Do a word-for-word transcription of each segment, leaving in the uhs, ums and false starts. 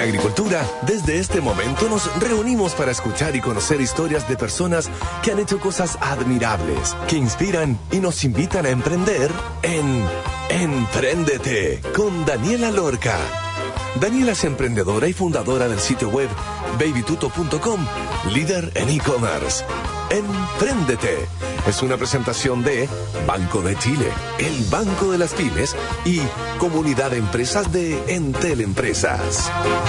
agricultura, desde este momento nos reunimos para escuchar y conocer historias de personas que han hecho cosas admirables, que inspiran y nos invitan a emprender en Empréndete con Daniela Lorca. Daniela es emprendedora y fundadora del sitio web baby tuto punto com, líder en e-commerce. Empréndete es una presentación de Banco de Chile, el Banco de las Pymes y Comunidad de Empresas de Entel Empresas.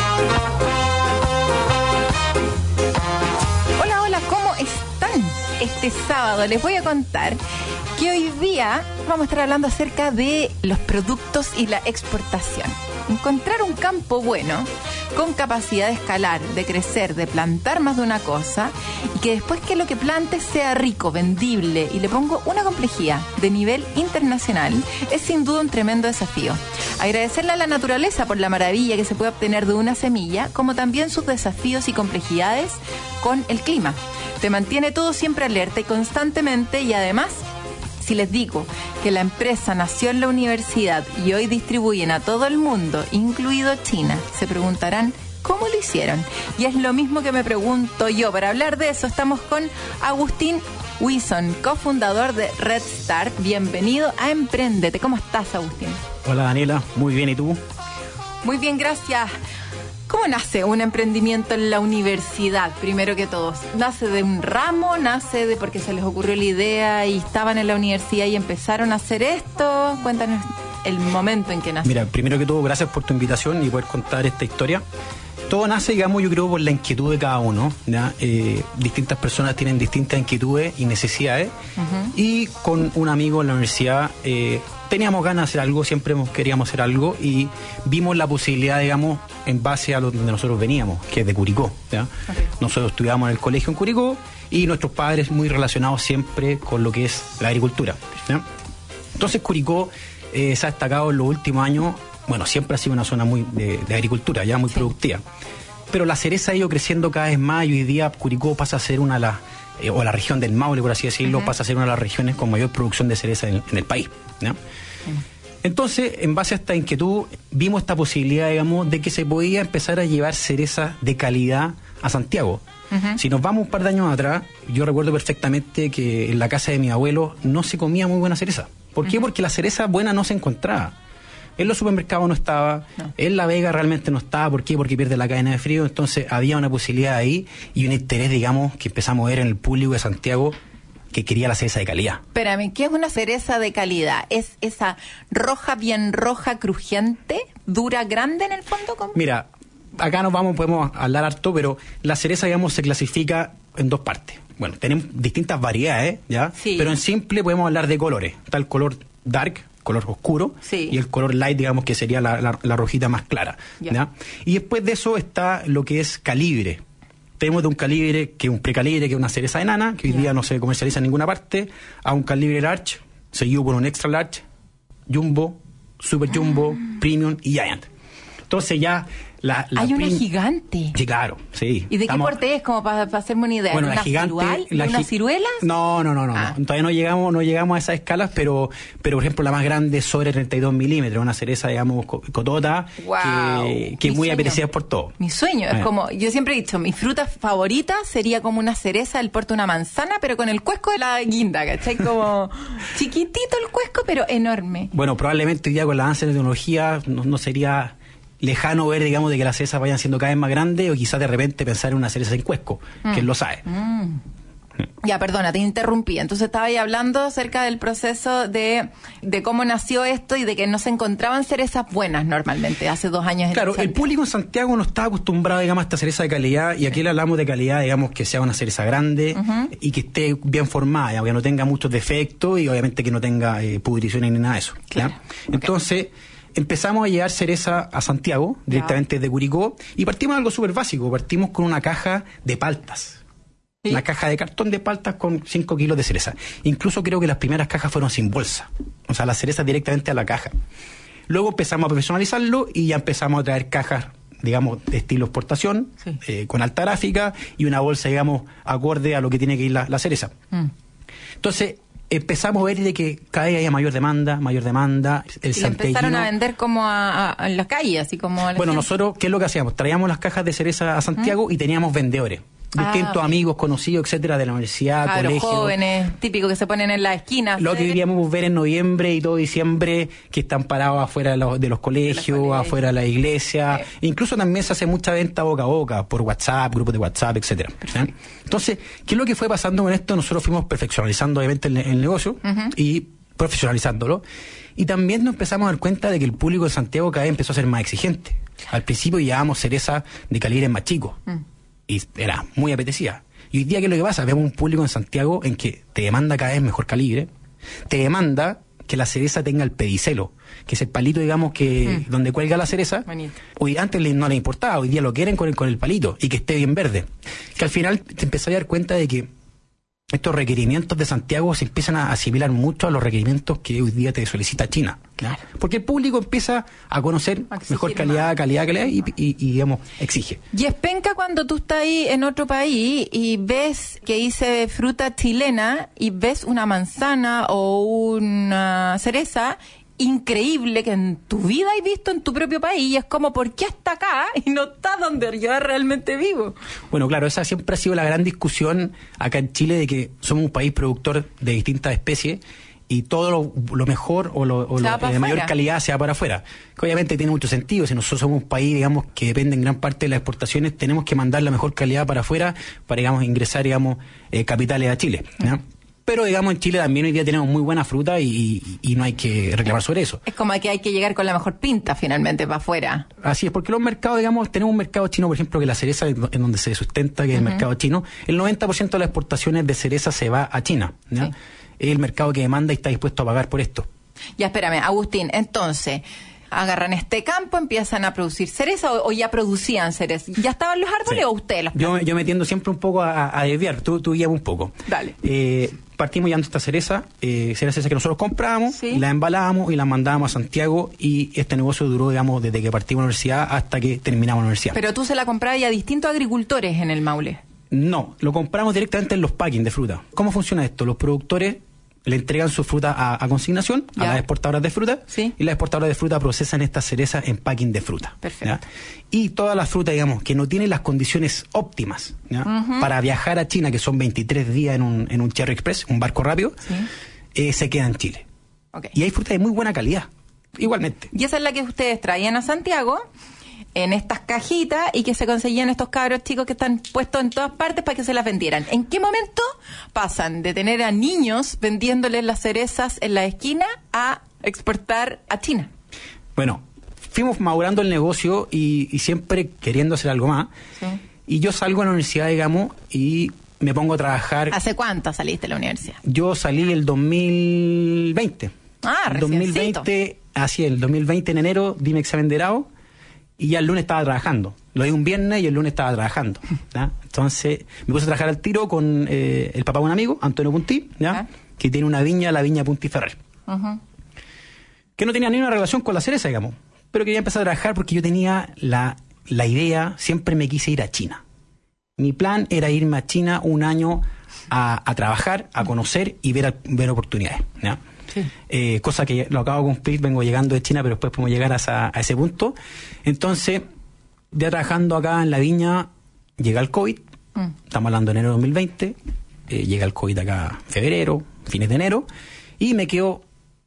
Hola, hola, ¿cómo están? Este sábado les voy a contar que hoy día vamos a estar hablando acerca de los productos y la exportación. Encontrar un campo bueno, con capacidad de escalar, de crecer, de plantar más de una cosa, y que después que lo que plantes sea rico, vendible, y le pongo una complejidad de nivel internacional, es sin duda un tremendo desafío. Agradecerle a la naturaleza por la maravilla que se puede obtener de una semilla, como también sus desafíos y complejidades con el clima. Te mantiene todo siempre alerta y constantemente, y además, si les digo que la empresa nació en la universidad y hoy distribuyen a todo el mundo, incluido China, se preguntarán cómo lo hicieron. Y es lo mismo que me pregunto yo. Para hablar de eso estamos con Agustín Huizón, cofundador de Red Start. Bienvenido a Empréndete. ¿Cómo estás, Agustín? Hola, Daniela. Muy bien, ¿y tú? Muy bien, gracias. ¿Cómo nace un emprendimiento en la universidad, primero que todo? ¿Nace de un ramo? ¿Nace de porque se les ocurrió la idea y estaban en la universidad y empezaron a hacer esto? Cuéntanos el momento en que nació. Mira, primero que todo, gracias por tu invitación y poder contar esta historia. Todo nace, digamos, yo creo, por la inquietud de cada uno, ¿ya? Eh, distintas personas tienen distintas inquietudes y necesidades. Uh-huh. Y con un amigo en la universidad eh, teníamos ganas de hacer algo, siempre queríamos hacer algo y vimos la posibilidad, digamos, en base a lo donde nosotros veníamos, que es de Curicó, ¿ya? Okay. Nosotros estudiábamos en el colegio en Curicó y nuestros padres muy relacionados siempre con lo que es la agricultura, ¿ya? Entonces Curicó eh, se ha destacado en los últimos años. Bueno, siempre ha sido una zona muy de, de agricultura, ya muy sí. productiva. Pero la cereza ha ido creciendo cada vez más y hoy día Curicó pasa a ser una de las, eh, o la región del Maule, por así decirlo, uh-huh. pasa a ser una de las regiones con mayor producción de cereza en, en el país, ¿ya? Uh-huh. Entonces, en base a esta inquietud, vimos esta posibilidad, digamos, de que se podía empezar a llevar cereza de calidad a Santiago. Uh-huh. Si nos vamos un par de años atrás, yo recuerdo perfectamente que en la casa de mi abuelo no se comía muy buena cereza. ¿Por qué? Uh-huh. Porque la cereza buena no se encontraba. En los supermercados no estaba, no. En La Vega realmente no estaba. ¿Por qué? Porque pierde la cadena de frío. Entonces había una posibilidad ahí y un interés, digamos, que empezamos a ver en el público de Santiago que quería la cereza de calidad. Espérame, ¿qué es una cereza de calidad? ¿Es esa roja, bien roja, crujiente, dura, grande en el fondo? ¿Cómo? Mira, acá nos vamos, podemos hablar harto, pero la cereza, digamos, se clasifica en dos partes. Bueno, tenemos distintas variedades, ¿ya? Sí. Pero en simple podemos hablar de colores. Está el color dark, color oscuro, sí. y el color light, digamos, que sería la, la, la rojita más clara, yeah. ¿ya? Y después de eso está lo que es calibre. Tenemos de un calibre, que es un precalibre, que es una cereza enana, que hoy yeah. día no se comercializa en ninguna parte, a un calibre large, seguido por un extra large, jumbo, super jumbo, ah. premium y giant. Entonces ya... La, la Hay una prim... gigante. Sí, claro, sí. ¿Y de Estamos... qué porte es? Como para pa hacerme una idea. Bueno, ¿Una la gigante, cirual? la ¿Unas gi... ciruelas? No, no, no, no, ah. no. Todavía no llegamos, no llegamos a esas escalas, pero, pero por ejemplo la más grande es sobre treinta y dos milímetros, una cereza, digamos, cotota, wow. que, que es muy apetecida por todo. Mi sueño, eh. es como, yo siempre he dicho, mi fruta favorita sería como una cereza del porte de una manzana, pero con el cuesco de la guinda, ¿cachai? Como chiquitito el cuesco, pero enorme. Bueno, probablemente hoy día con la avance de la tecnología no, no sería lejano ver, digamos, de que las cerezas vayan siendo cada vez más grandes, o quizás de repente pensar en una cereza en cuesco, mm. que él lo sabe. Mm. Ya, perdona, te interrumpí. Entonces estaba ahí hablando acerca del proceso de, de cómo nació esto y de que no se encontraban cerezas buenas normalmente, hace dos años. Claro, el público en Santiago no está acostumbrado, digamos, a esta cereza de calidad, y aquí le hablamos de calidad, digamos, que sea una cereza grande uh-huh. y que esté bien formada, digamos, que no tenga muchos defectos y obviamente que no tenga eh, pudriciones ni nada de eso. Claro. Okay. Entonces... empezamos a llevar cereza a Santiago, directamente de Curicó, y partimos de algo súper básico. Partimos con una caja de paltas. ¿Sí? Una caja de cartón de paltas con cinco kilos de cereza. Incluso creo que las primeras cajas fueron sin bolsa. O sea, las cerezas directamente a la caja. Luego empezamos a profesionalizarlo y ya empezamos a traer cajas, digamos, de estilo exportación, sí. eh, con alta gráfica y una bolsa, digamos, acorde a lo que tiene que ir la, la cereza. Mm. Entonces, empezamos a ver de que cada vez había mayor demanda, mayor demanda. El y empezaron a vender como a, a, en la calle, así como... A la bueno, gente. Nosotros, ¿qué es lo que hacíamos? Traíamos las cajas de cereza a Santiago ¿Mm? y teníamos vendedores. Distintos ah, okay. amigos, conocidos, etcétera, de la universidad, claro, colegios. Jóvenes, típicos que se ponen en las esquinas. Lo que queríamos ver en noviembre y todo diciembre, que están parados afuera de los, de los colegios, de colegios. afuera de la iglesia. Sí. Incluso también se hace mucha venta boca a boca, por WhatsApp, grupos de WhatsApp, etcétera. ¿Sí? Entonces, ¿qué es lo que fue pasando con esto? Nosotros fuimos perfeccionalizando obviamente el, el negocio uh-huh. y profesionalizándolo. Y también nos empezamos a dar cuenta de que el público de Santiago cada vez empezó a ser más exigente. Al principio llevábamos cereza de calibres más chicos. Uh-huh. Y era muy apetecida. Y hoy día, ¿qué es lo que pasa? Vemos un público en Santiago en que te demanda cada vez mejor calibre, te demanda que la cereza tenga el pedicelo, que es el palito, digamos, que mm. donde cuelga la cereza. Bonito. Hoy antes no le importaba, hoy día lo quieren con el, con el palito y que esté bien verde. Que al final te empezás a dar cuenta de que estos requerimientos de Santiago se empiezan a asimilar mucho a los requerimientos que hoy día te solicita China. Claro. Porque el público empieza a conocer Exigir mejor calidad, más. calidad, calidad y, y, y, digamos, exige. Y es penca cuando tú estás ahí en otro país y ves que dice fruta chilena y ves una manzana o una cereza increíble que en tu vida has visto en tu propio país y es como, ¿por qué está acá y no está donde yo realmente vivo? Bueno, claro, esa siempre ha sido la gran discusión acá en Chile, de que somos un país productor de distintas especies y todo lo, lo mejor o, lo, o lo, de mayor calidad se va para afuera. Que obviamente tiene mucho sentido. Si nosotros somos un país, digamos, que depende en gran parte de las exportaciones, tenemos que mandar la mejor calidad para afuera para, digamos, ingresar, digamos, eh, capitales a Chile, ¿no? Pero, digamos, en Chile también hoy día tenemos muy buena fruta y, y, y no hay que reclamar sobre eso. Es como que hay que llegar con la mejor pinta, finalmente, para afuera. Así es, porque los mercados, digamos, tenemos un mercado chino, por ejemplo, que la cereza, en donde se sustenta, que es uh-huh. el mercado chino, el noventa por ciento de las exportaciones de cereza se va a China, ¿ya? Sí. Es el mercado que demanda y está dispuesto a pagar por esto. Ya, espérame, Agustín, entonces... agarran este campo, empiezan a producir cereza o, o ya producían cereza. ¿Ya estaban los árboles sí. o ustedes las yo, yo me tiendo siempre un poco a, a desviar, tú, tú guíame un poco. Dale. Eh, partimos llevando esta cereza, eh, cereza que nosotros compramos, ¿sí? la embalamos y la mandábamos a Santiago y este negocio duró, digamos, desde que partimos a la universidad hasta que terminamos la universidad. Pero tú se la comprabas a distintos agricultores en el Maule. No, lo compramos directamente en los packing de fruta. ¿Cómo funciona esto? Los productores le entregan su fruta a, a consignación ¿Ya? a las exportadoras de fruta ¿Sí? y las exportadoras de fruta procesan estas cerezas en packing de fruta. Perfecto. ¿ya? Y todas las frutas, digamos, que no tienen las condiciones óptimas ¿ya? Uh-huh. para viajar a China, que son veintitrés días en un, en un Cherry Express, un barco rápido, ¿Sí? eh, se queda en Chile. Okay. Y hay fruta de muy buena calidad, igualmente. Y esa es la que ustedes traían a Santiago en estas cajitas y que se conseguían estos cabros chicos que están puestos en todas partes para que se las vendieran. ¿En qué momento pasan de tener a niños vendiéndoles las cerezas en la esquina a exportar a China? Bueno, fuimos madurando el negocio y, y siempre queriendo hacer algo más. Sí. Y yo salgo a la universidad, digamos, y me pongo a trabajar. ¿Hace cuánto saliste de la universidad? Yo salí el dos mil veinte. Ah, recién. dos mil veinte, así el dos mil veinte en enero di mi examen de grado. Y ya el lunes estaba trabajando. Lo di un viernes y el lunes estaba trabajando. ¿ya? Entonces me puse a trabajar al tiro con eh, el papá de un amigo, Antonio Puntí, ¿ya? ¿Eh? que tiene una viña, la viña Puntí Ferrer. Uh-huh. Que no tenía ni una relación con la cereza, digamos. Pero quería empezar a trabajar porque yo tenía la, la idea, siempre me quise ir a China. Mi plan era irme a China un año a, a trabajar, a conocer y ver, a, ver oportunidades. ¿ya? Sí. Eh, cosa que lo acabo de cumplir, vengo llegando de China, pero después podemos llegar a, esa, a ese punto. Entonces, ya trabajando acá en la viña, llega el COVID, mm. estamos hablando de enero de dos mil veinte, eh, llega el COVID acá en febrero, fines de enero, y me quedo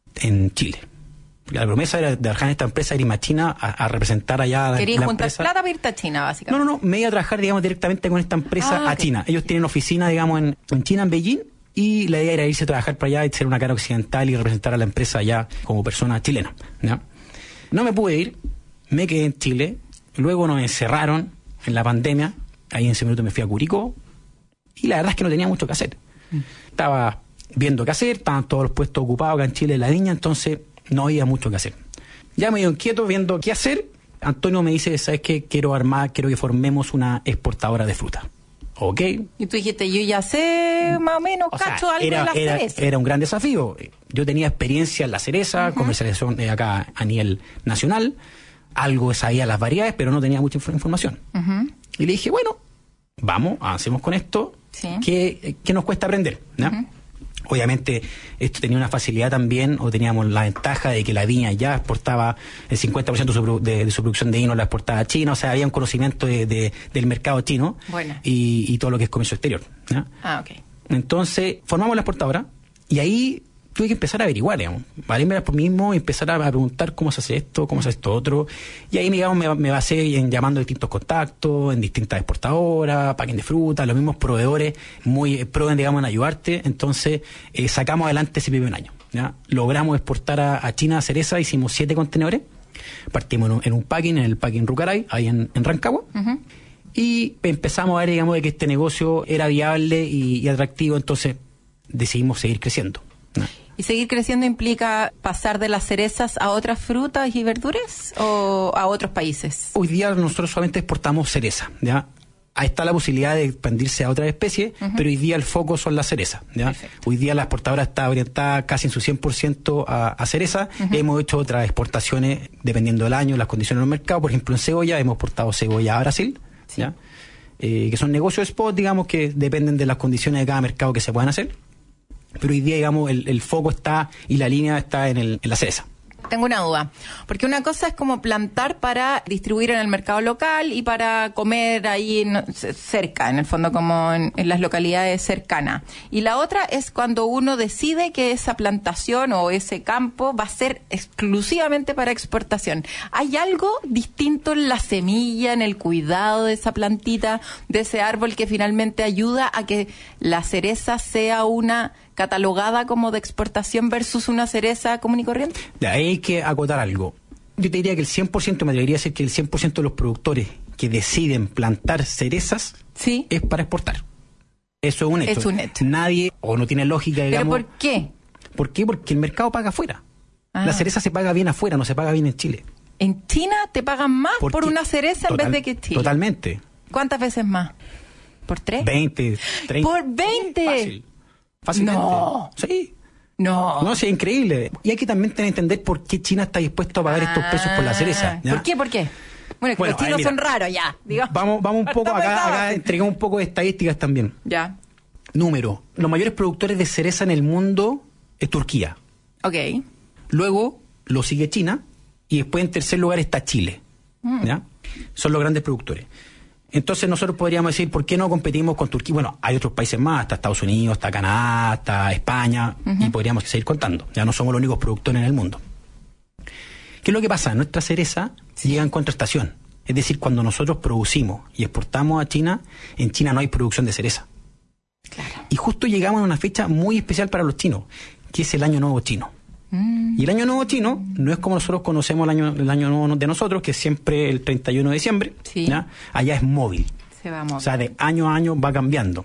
en Chile. La promesa era de trabajar en esta empresa, irme a China a, a representar allá la, ¿Querías la juntar empresa. plata para irte a China, básicamente? No, no, no, me iba a trabajar, digamos, directamente con esta empresa ah, a okay. China. Ellos tienen oficina, digamos, en, en China, en Beijing, y la idea era irse a trabajar para allá y ser una cara occidental y representar a la empresa allá como persona chilena. ¿ya? No me pude ir, me quedé en Chile, luego nos encerraron en la pandemia, ahí en ese minuto me fui a Curicó, y la verdad es que no tenía mucho que hacer. Mm. Estaba viendo qué hacer, estaban todos los puestos ocupados acá en Chile en la viña, entonces no había mucho que hacer. Ya me dio inquieto viendo qué hacer. Antonio me dice, ¿sabes qué? Quiero armar, quiero que formemos una exportadora de fruta. Ok. Y tú dijiste, yo ya sé más o menos, o cacho sea, algo era, de la era, cereza. Era un gran desafío. Yo tenía experiencia en la cereza, uh-huh. comercialización de acá a nivel nacional, algo sabía las variedades, pero no tenía mucha información. Uh-huh. Y le dije, bueno, vamos, avancemos con esto, sí. ¿qué, qué nos cuesta aprender? ¿no? Uh-huh. Obviamente esto tenía una facilidad también, o teníamos la ventaja de que la viña ya exportaba el cincuenta por ciento de su, de, de su producción de vino, la exportaba a China, o sea, había un conocimiento de, de, del mercado chino bueno. y, y todo lo que es comercio exterior, ¿ya? Ah, ok. Entonces, formamos la exportadora y ahí tuve que empezar a averiguar, digamos, valerme por mí mismo y empezar a, a preguntar cómo se hace esto, cómo se hace esto otro. Y ahí, digamos, me, me basé en llamando a distintos contactos, en distintas exportadoras, paquen de fruta, los mismos proveedores muy eh, pro, digamos, en ayudarte. Entonces, eh, sacamos adelante ese primer año, ¿ya? Logramos exportar a, a China cereza, hicimos siete contenedores. Partimos en un, en un packing, en el packing Rucaray, ahí en, en Rancagua. Uh-huh. Y empezamos a ver, digamos, de que este negocio era viable y, y atractivo, entonces decidimos seguir creciendo, ¿no? ¿Y seguir creciendo implica pasar de las cerezas a otras frutas y verduras o a otros países? Hoy día nosotros solamente exportamos cereza, ¿ya? Ahí está la posibilidad de expandirse a otras especies, uh-huh. pero hoy día el foco son las cerezas, ¿ya? Perfecto. Hoy día la exportadora está orientada casi en su cien por ciento a, a cereza. Uh-huh. Hemos hecho otras exportaciones dependiendo del año, las condiciones del mercado. Por ejemplo, en cebolla hemos exportado cebolla a Brasil, sí. ¿ya? Eh, que son negocios spot, digamos, que dependen de las condiciones de cada mercado que se puedan hacer. Pero hoy día, digamos, el, el foco está y la línea está en, el, en la cereza. Tengo una duda, porque una cosa es como plantar para distribuir en el mercado local y para comer ahí en, cerca, en el fondo como en, en las localidades cercanas. Y la otra es cuando uno decide que esa plantación o ese campo va a ser exclusivamente para exportación. ¿Hay algo distinto en la semilla, en el cuidado de esa plantita, de ese árbol que finalmente ayuda a que la cereza sea una catalogada como de exportación versus una cereza común y corriente? De ahí hay que acotar algo. Yo te diría que el cien por ciento, me atrevería a decir que el cien por ciento de los productores que deciden plantar cerezas, ¿sí?, es para exportar. Eso es un hecho. Es un hecho. Nadie, o no tiene lógica, digamos. ¿Pero por qué? ¿Por qué? Porque el mercado paga afuera. Ah. La cereza se paga bien afuera, no se paga bien en Chile. ¿En China te pagan más por, por una cereza Total, en vez de que en Chile? Totalmente. ¿Cuántas veces más? ¿Por tres? veinte, treinta. ¿Por veinte? Fácil. Fácilmente. No. Sí. No. No, sí, es increíble. Y hay que también tener que entender por qué China está dispuesto a pagar ah, estos precios por la cereza, ¿ya? ¿Por qué? ¿Por qué? Bueno, que bueno, los chinos ver, son raros ya. Digamos. Vamos, vamos un poco acá, acá entregamos un poco de estadísticas también. Ya. Número. Los mayores productores de cereza en el mundo es Turquía. Ok. Luego lo sigue China y después en tercer lugar está Chile. Mm. ¿Ya? Son los grandes productores. Entonces nosotros podríamos decir, ¿por qué no competimos con Turquía? Bueno, hay otros países más, está Estados Unidos, está Canadá, está España, uh-huh. y podríamos seguir contando. Ya no somos los únicos productores en el mundo. ¿Qué es lo que pasa? Nuestra cereza sí. llega en contraestación. Es decir, cuando nosotros producimos y exportamos a China, en China no hay producción de cereza. Claro. Y justo llegamos a una fecha muy especial para los chinos, que es el Año Nuevo Chino. Y el Año Nuevo Chino no es como nosotros conocemos el año, el año Nuevo de nosotros, que es siempre el treinta y uno de diciembre. Sí. ¿Ya? Allá es móvil. Se va a mover. O sea, de año a año va cambiando.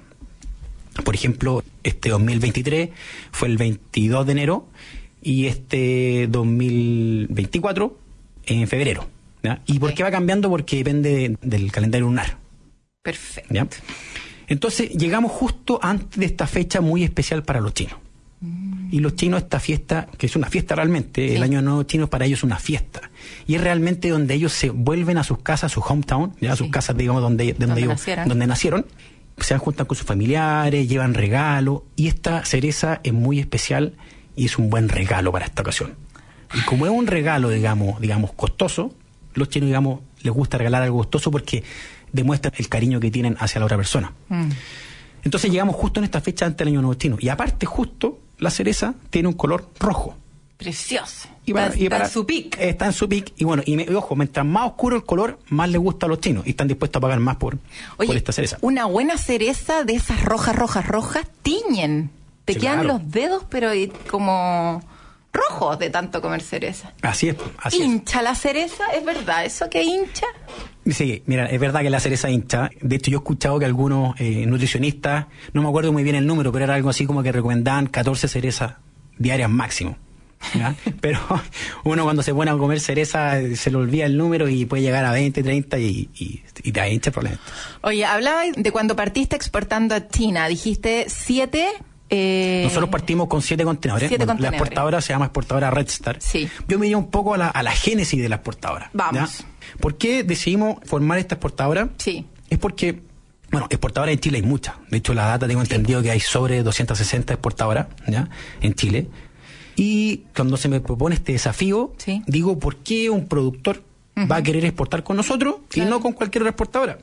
Por ejemplo, este dos mil veintitrés fue el veintidós de enero y este dos mil veinticuatro en febrero. ¿Ya? ¿Y okay. por qué va cambiando? Porque depende de, del calendario lunar. Perfecto. ¿Ya? Entonces, llegamos justo antes de esta fecha muy especial para los chinos. Y los chinos, esta fiesta, que es una fiesta realmente, sí. el Año Nuevo Chino para ellos es una fiesta. Y es realmente donde ellos se vuelven a sus casas, a sus hometown, ya, a sus sí. casas, digamos, donde, donde, donde, ellos, nacieron. donde nacieron. Se juntan con sus familiares, llevan regalos. Y esta cereza es muy especial y es un buen regalo para esta ocasión. Y como es un regalo, digamos, digamos costoso, los chinos, digamos, les gusta regalar algo costoso porque demuestran el cariño que tienen hacia la otra persona. Mm. Entonces llegamos justo en esta fecha antes del Año Nuevo Chino. Y aparte, justo, la cereza tiene un color rojo. Precioso. Y para, está, y para, está en su pic. Está en su pic. Y bueno, y, me, y ojo, mientras más oscuro el color, más le gusta a los chinos. Y están dispuestos a pagar más por, Oye, por esta cereza. Una buena cereza de esas rojas, rojas, rojas, tiñen. Te sí, quedan claro. los dedos, pero como rojos de tanto comer cereza. Así es. Así ¿Hincha es. la cereza? ¿Es verdad eso que hincha? Sí, mira, es verdad que la cereza hincha. De hecho, yo he escuchado que algunos eh, nutricionistas, no me acuerdo muy bien el número, pero era algo así como que recomendaban catorce cerezas diarias máximo. ¿Ya? Pero uno cuando se pone a comer cereza se le olvida el número y puede llegar a veinte, treinta y, y, y te hincha probablemente. Oye, hablaba de cuando partiste exportando a China, dijiste siete... Eh... Nosotros partimos con siete contenedores. Siete bueno, contenedores. La exportadora se llama exportadora Red Star. Sí. Yo me iría un poco a la, a la génesis de la exportadora. Vamos. ¿Ya? ¿Por qué decidimos formar esta exportadora? Sí. Es porque Bueno, exportadoras en Chile hay muchas. De hecho, la data tengo entendido que hay sobre doscientas sesenta exportadoras, ¿ya?, en Chile. Y cuando se me propone este desafío, sí, digo, ¿por qué un productor uh-huh. va a querer exportar con nosotros, claro, y no con cualquier otra exportadora?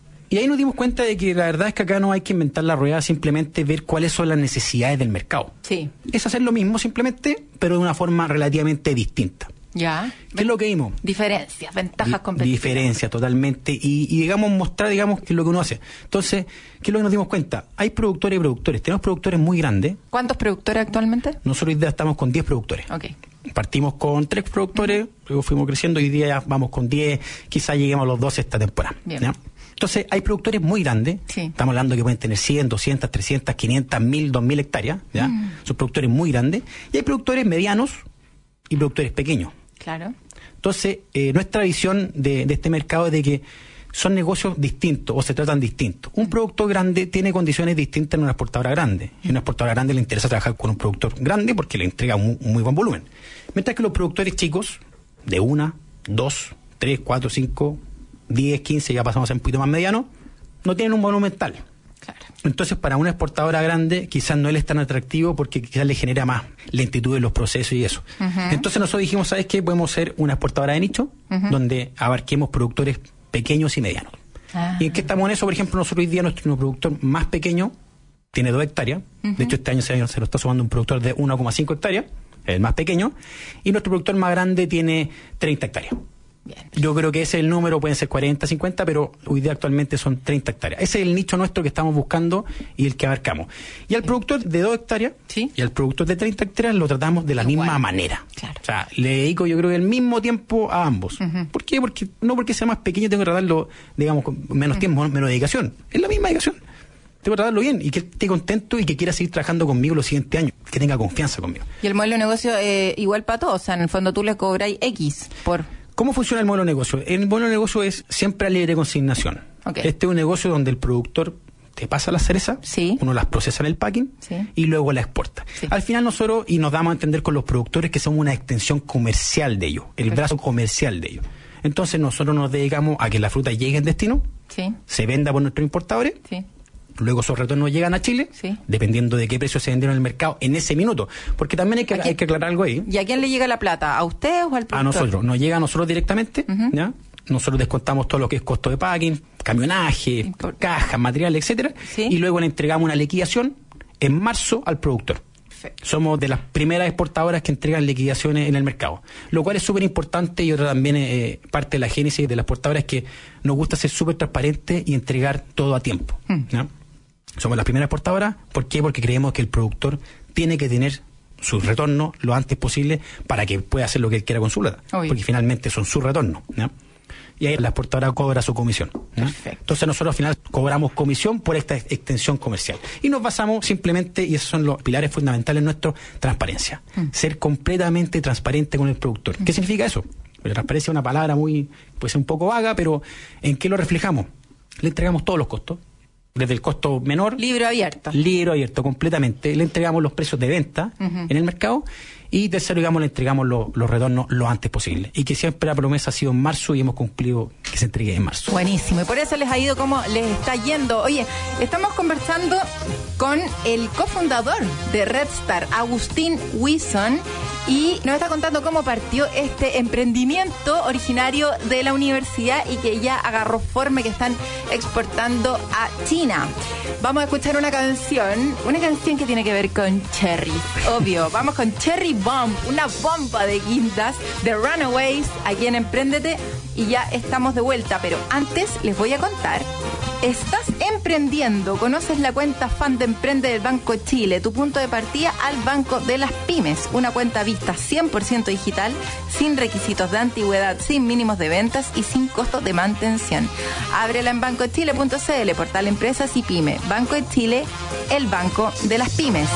Y ahí nos dimos cuenta de que la verdad es que acá no hay que inventar la rueda, simplemente ver cuáles son las necesidades del mercado. Sí. Es hacer lo mismo simplemente, pero de una forma relativamente distinta. Ya. ¿Qué es lo que vimos? Diferencias, ventajas competitivas. Diferencia, totalmente. Y, y digamos, mostrar, digamos, qué es lo que uno hace. Entonces, ¿qué es lo que nos dimos cuenta? Hay productores y productores. Tenemos productores muy grandes. ¿Cuántos productores actualmente? Nosotros hoy día estamos con diez productores. Ok. Partimos con tres productores, uh-huh. luego fuimos creciendo y hoy día vamos con diez, quizás lleguemos a los doce esta temporada. Bien. ¿Ya? Entonces, hay productores muy grandes. Sí. Estamos hablando que pueden tener cien, doscientas, trescientas, quinientas, mil, dos mil hectáreas. ¿Ya? Mm. Son productores muy grandes. Y hay productores medianos y productores pequeños. Claro. Entonces, eh, nuestra visión de, de este mercado es de que son negocios distintos o se tratan distintos. Un productor grande tiene condiciones distintas en una exportadora grande. Y a una exportadora grande le interesa trabajar con un productor grande porque le entrega un, un muy buen volumen. Mientras que los productores chicos, de una, dos, tres, cuatro, cinco, diez, quince, ya pasamos a un poquito más mediano, no tienen un volumen tal. Claro. Entonces, para una exportadora grande, quizás no es tan atractivo porque quizás le genera más lentitud en los procesos y eso. Uh-huh. Entonces, nosotros dijimos, ¿sabes qué? Podemos ser una exportadora de nicho, uh-huh. donde abarquemos productores pequeños y medianos. Uh-huh. ¿Y en qué estamos en eso? Por ejemplo, nosotros hoy día, nuestro productor más pequeño tiene dos hectáreas. Uh-huh. De hecho, este año se, se lo está sumando un productor de uno coma cinco hectáreas, el más pequeño. Y nuestro productor más grande tiene treinta hectáreas. Bien. Yo creo que ese es el número, pueden ser cuarenta, cincuenta, pero hoy día actualmente son treinta hectáreas. Ese es el nicho nuestro que estamos buscando y el que abarcamos. Y al productor de dos hectáreas, ¿sí?, y al productor de treinta hectáreas lo tratamos de la Igual. misma manera. Claro. O sea, le dedico yo creo el mismo tiempo a ambos. Uh-huh. ¿Por qué? Porque no porque sea más pequeño tengo que tratarlo, digamos, con menos uh-huh. tiempo, menos dedicación. Es la misma dedicación. Tengo que tratarlo bien y que esté contento y que quiera seguir trabajando conmigo los siguientes años, que tenga confianza conmigo. Y el modelo de negocio eh, igual para todos, o sea, en el fondo tú le cobras X por... ¿Cómo funciona el modelo de negocio? El modelo de negocio es siempre a libre consignación. Okay. Este es un negocio donde el productor te pasa las cerezas, sí, uno las procesa en el packing, sí, y luego la exporta. Sí. Al final nosotros, y nos damos a entender con los productores, que somos una extensión comercial de ellos, el Perfecto. brazo comercial de ellos. Entonces nosotros nos dedicamos a que la fruta llegue en destino, sí, se venda por nuestros importadores, sí, luego esos retornos llegan a Chile, sí, dependiendo de qué precio se vendieron en el mercado en ese minuto. Porque también hay que, hay que aclarar algo ahí. ¿Y a quién le llega la plata? ¿A usted o al productor? A nosotros. Nos llega a nosotros directamente, uh-huh. ¿ya? Nosotros descontamos todo lo que es costo de packing, camionaje, cajas, materiales, etcétera, ¿sí? Y luego le entregamos una liquidación en marzo al productor. Perfecto. Somos de las primeras exportadoras que entregan liquidaciones en el mercado, lo cual es súper importante. Y otra también eh, parte de la génesis de las exportadoras es que nos gusta ser súper transparentes y entregar todo a tiempo, uh-huh. ¿ya? Somos las primeras exportadoras. ¿Por qué? Porque creemos que el productor tiene que tener su retorno lo antes posible para que pueda hacer lo que él quiera con su plata. Obvio. Porque finalmente son su retorno, ¿no? Y ahí la exportadora cobra su comisión, ¿no? Perfecto. Entonces nosotros al final cobramos comisión por esta extensión comercial. Y nos basamos simplemente, y esos son los pilares fundamentales nuestros, transparencia. Mm. Ser completamente transparente con el productor. Mm. ¿Qué significa eso? La transparencia es una palabra muy, puede ser un poco vaga, pero ¿en qué lo reflejamos? Le entregamos todos los costos. Desde el costo menor. Libro abierto. Libro abierto, completamente. Le entregamos los precios de venta uh-huh. en el mercado. Y tercero, digamos, le entregamos lo, los retornos lo antes posible. Y que siempre la promesa ha sido en marzo y hemos cumplido que se entregue en marzo. Buenísimo. Y por eso les ha ido como les está yendo. Oye, estamos conversando con el cofundador de Red Star, Agustín Huizón, y nos está contando cómo partió este emprendimiento originario de la universidad y que ya agarró forma y que están exportando a China. Vamos a escuchar una canción, una canción que tiene que ver con Cherry, obvio. Vamos con Cherry Bomb, una bomba de quintas de Runaways aquí en Emprendete, y ya estamos de vuelta. Pero antes les voy a contar. ¿Estás emprendiendo? ¿Conoces la cuenta Fan de Emprende del Banco Chile? Tu punto de partida al Banco de las Pymes. Una cuenta vista cien por ciento digital, sin requisitos de antigüedad, sin mínimos de ventas y sin costos de mantención. Ábrela en banco chile punto c l, portal Empresas y Pyme. Banco de Chile, el banco de las pymes.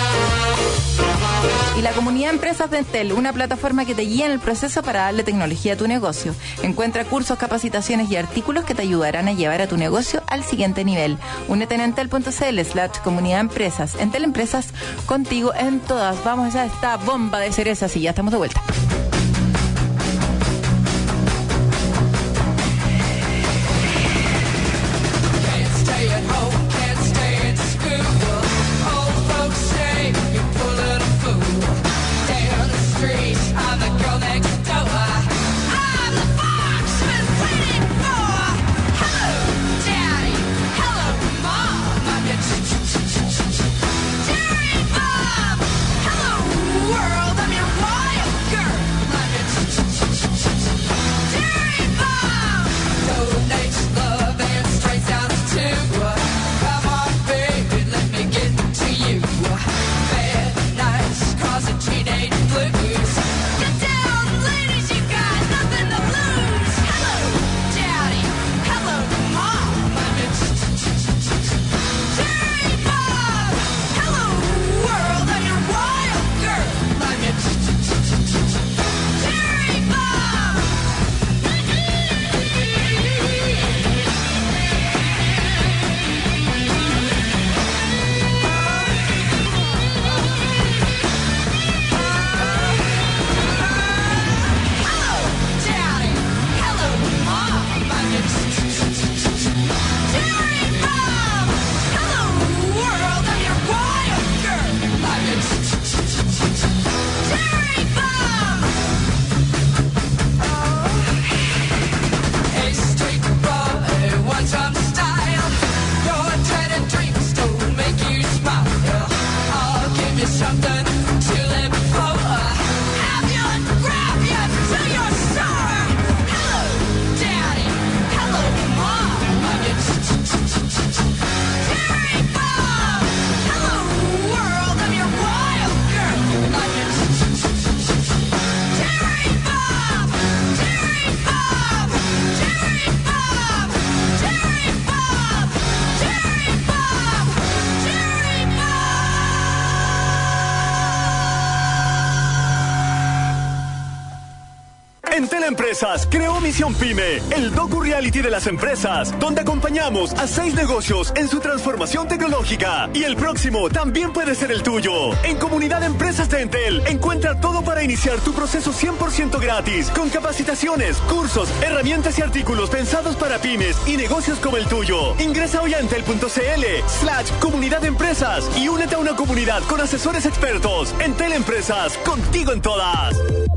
Y la comunidad de Empresas de Entel, una plataforma que te guía en el proceso para darle tecnología a tu negocio. Encuentra cursos, capacitaciones y artículos que te ayudarán a llevar a tu negocio al siguiente nivel. Únete en entel punto c l slash comunidad empresas. Entel Empresas, contigo en todas. Vamos a esta bomba de cerezas y ya estamos de vuelta. Stay En Teleempresas creó Misión Pyme, el docu-reality de las empresas, donde acompañamos a seis negocios en su transformación tecnológica. Y el próximo también puede ser el tuyo. En Comunidad Empresas de Entel, encuentra todo para iniciar tu proceso cien por ciento gratis, con capacitaciones, cursos, herramientas y artículos pensados para pymes y negocios como el tuyo. Ingresa hoy a entel.cl slash comunidad empresas y únete a una comunidad con asesores expertos. Entel Empresas, contigo en todas.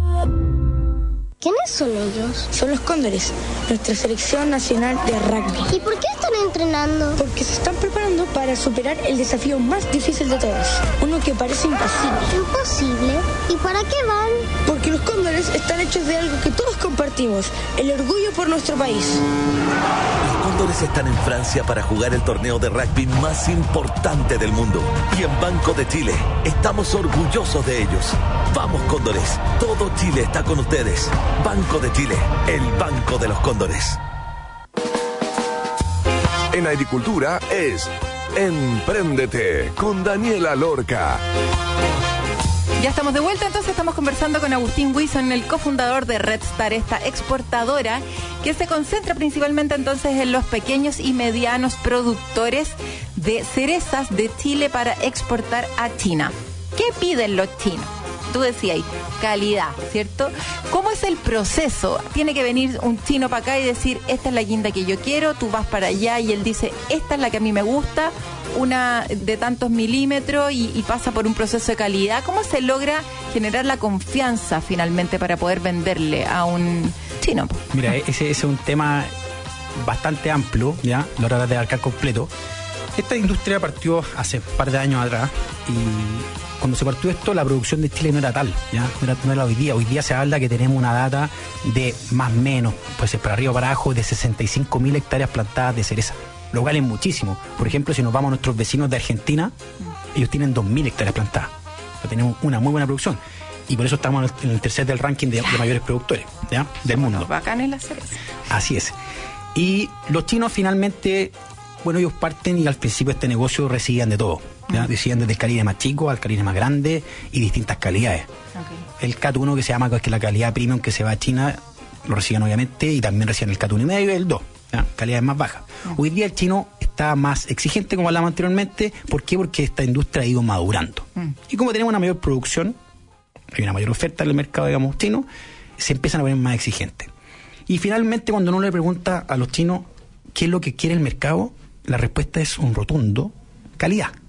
¿Quiénes son ellos? Son los Cóndores, nuestra selección nacional de rugby. ¿Y por qué están entrenando? Porque se están preparando para superar el desafío más difícil de todos, uno que parece imposible. ¿Imposible? ¿Y para qué van? Porque los Cóndores están hechos de algo que todos compartimos, el orgullo por nuestro país. Los Cóndores están en Francia para jugar el torneo de rugby más importante del mundo. Y en Banco de Chile estamos orgullosos de ellos. Vamos, Cóndores, todo Chile está con ustedes. Banco de Chile, el banco de los Cóndores. En agricultura es Empréndete con Daniela Lorca. Ya estamos de vuelta, entonces estamos conversando con Agustín Wilson, el cofundador de Red Star, esta exportadora que se concentra principalmente entonces en los pequeños y medianos productores de cerezas de Chile para exportar a China. ¿Qué piden los chinos? Tú decías, calidad, ¿cierto? ¿Cómo es el proceso? Tiene que venir un chino para acá y decir, esta es la guinda que yo quiero, tú vas para allá y él dice, esta es la que a mí me gusta, una de tantos milímetros y, y pasa por un proceso de calidad. ¿Cómo se logra generar la confianza finalmente para poder venderle a un chino? Mira, ese, ese es un tema bastante amplio, ¿ya? La hora de abarcar completo. Esta industria partió hace un par de años atrás y cuando se partió esto, la producción de Chile no era tal, ¿ya? No era, no era hoy día. Hoy día se habla que tenemos una data de más o menos, pues para arriba o para abajo, de sesenta y cinco mil hectáreas plantadas de cereza, lo cual es muchísimo. Por ejemplo, si nos vamos a nuestros vecinos de Argentina, ellos tienen dos mil hectáreas plantadas. O sea, tenemos una muy buena producción. Y por eso estamos en el tercer del ranking de, de mayores productores, ¿ya? Del mundo. Bacán es la cereza. Así es. Y los chinos finalmente, bueno, ellos parten y al principio este negocio recibían de todo. ¿Ya? Uh-huh. Decían desde el calibre más chico al calibre más grande y distintas calidades. Okay. El C A T uno, que se llama, que es la calidad premium que se va a China, lo reciben obviamente, y también reciben el C A T uno y medio y el dos, ¿ya? Calidades más bajas. Uh-huh. Hoy día el chino está más exigente, como hablamos anteriormente. ¿Por qué? Porque esta industria ha ido madurando. Uh-huh. Y como tenemos una mayor producción, hay una mayor oferta en el mercado, digamos, chino, se empiezan a poner más exigentes. Y finalmente, cuando uno le pregunta a los chinos qué es lo que quiere el mercado, la respuesta es un rotundo calidad.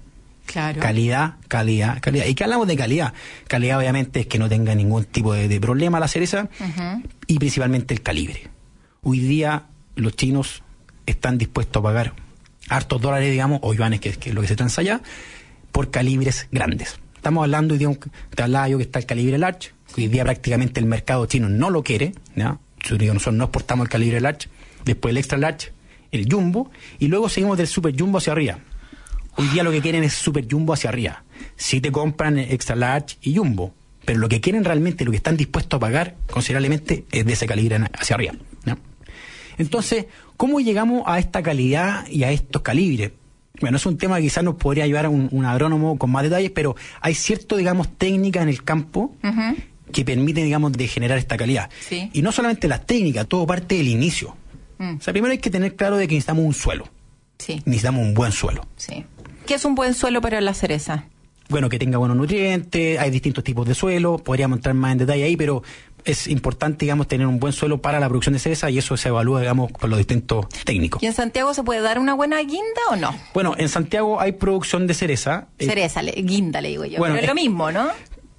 Claro. Calidad, calidad, calidad. ¿Y qué hablamos de calidad? Calidad obviamente es que no tenga ningún tipo de, de problema la cereza, uh-huh. y principalmente el calibre. Hoy día los chinos están dispuestos a pagar hartos dólares, digamos, o yuanes, que, que es lo que se transa allá, por calibres grandes. Estamos hablando, hoy día, te hablaba yo que está el calibre large, que hoy día prácticamente el mercado chino no lo quiere, ¿no? Nosotros no exportamos el calibre large, después el extra large, el jumbo, y luego seguimos del super jumbo hacia arriba. Hoy día lo que quieren es super jumbo hacia arriba. Sí te compran extra large y jumbo, pero lo que quieren realmente, lo que están dispuestos a pagar considerablemente es de ese calibre hacia arriba, ¿no? Entonces, ¿cómo llegamos a esta calidad y a estos calibres? Bueno, es un tema que quizás nos podría ayudar a un, un agrónomo con más detalles, pero hay cierto, digamos, técnica en el campo uh-huh. que permiten, digamos, de generar esta calidad. Sí. Y no solamente las técnicas, todo parte del inicio. Mm. O sea, primero hay que tener claro de que necesitamos un suelo. Sí. Necesitamos un buen suelo. Sí. ¿Qué es un buen suelo para la cereza? Bueno, que tenga buenos nutrientes, hay distintos tipos de suelo, podríamos entrar más en detalle ahí, pero es importante, digamos, tener un buen suelo para la producción de cereza y eso se evalúa, digamos, por los distintos técnicos. ¿Y en Santiago se puede dar una buena guinda o no? Bueno, en Santiago hay producción de cereza. Cereza, eh, guinda le digo yo, bueno, pero es, es lo mismo, ¿no?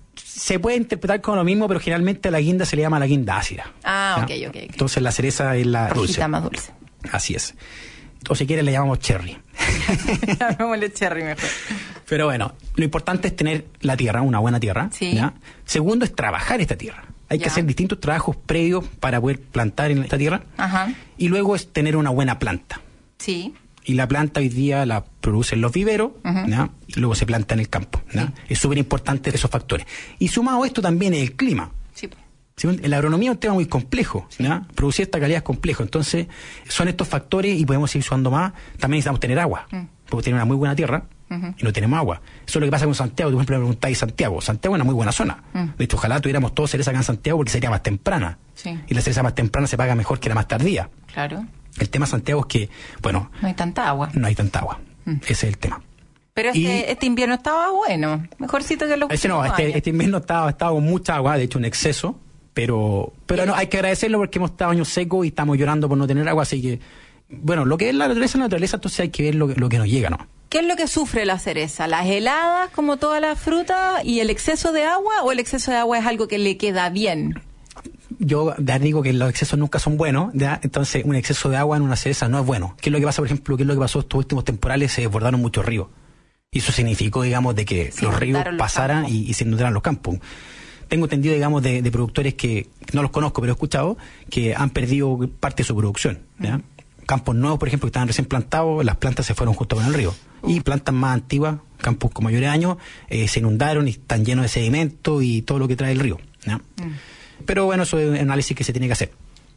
Se puede interpretar como lo mismo, pero generalmente a la guinda se le llama la guinda ácida. Ah, ok, ok. okay. Entonces la cereza es la rojita dulce. más dulce. Así es. O si quieren le llamamos cherry. Llamémosle cherry mejor. Pero bueno, lo importante es tener la tierra, una buena tierra. Sí. ¿ya? Segundo es trabajar esta tierra. Hay ya. que hacer distintos trabajos previos para poder plantar en esta tierra. Ajá. Y luego es tener una buena planta. Sí. Y la planta hoy día la producen los viveros, uh-huh. ¿ya? Y luego se planta en el campo. ¿ya? Sí. Es súper importante esos factores. Y sumado a esto también es el clima. Sí. La agronomía es un tema muy complejo, sí. ¿ya? Producir esta calidad es complejo, entonces son estos factores y podemos ir sumando más. También necesitamos tener agua, mm. porque tener una muy buena tierra uh-huh. y no tenemos agua. Eso es lo que pasa con Santiago. Tú, por ejemplo, me preguntáis Santiago. Santiago es una muy buena zona. Mm. De hecho, ojalá tuviéramos todos cereza acá en Santiago porque sería más temprana. Sí. Y la cereza más temprana se paga mejor que la más tardía. Claro. El tema de Santiago es que, bueno... No hay tanta agua. No hay tanta agua. Mm. Ese es el tema. Pero este, y, este invierno estaba bueno. Mejorcito que los ese no, este, este invierno estaba, estaba con mucha agua, de hecho un exceso. Pero pero no, hay que agradecerlo porque hemos estado años secos y estamos llorando por no tener agua, así que, bueno, lo que es la naturaleza, la naturaleza, entonces hay que ver lo, lo que nos llega, ¿no? ¿Qué es lo que sufre la cereza? ¿Las heladas, como toda la fruta, y el exceso de agua, o el exceso de agua es algo que le queda bien? Yo ya digo que los excesos nunca son buenos, ¿ya? Entonces un exceso de agua en una cereza no es bueno. ¿Qué es lo que pasa, por ejemplo, qué es lo que pasó estos últimos temporales? Se desbordaron muchos ríos. Y eso significó, digamos, de que se los ríos los pasaran y, y se inundaran los campos. Tengo entendido, digamos, de, de productores que, no los conozco, pero he escuchado, que han perdido parte de su producción. ¿ya? Uh-huh. Campos nuevos, por ejemplo, que estaban recién plantados, las plantas se fueron justo con el río. Uh-huh. Y plantas más antiguas, campos con mayores años, eh, se inundaron y están llenos de sedimento y todo lo que trae el río. ¿ya? Uh-huh. Pero bueno, eso es un análisis que se tiene que hacer.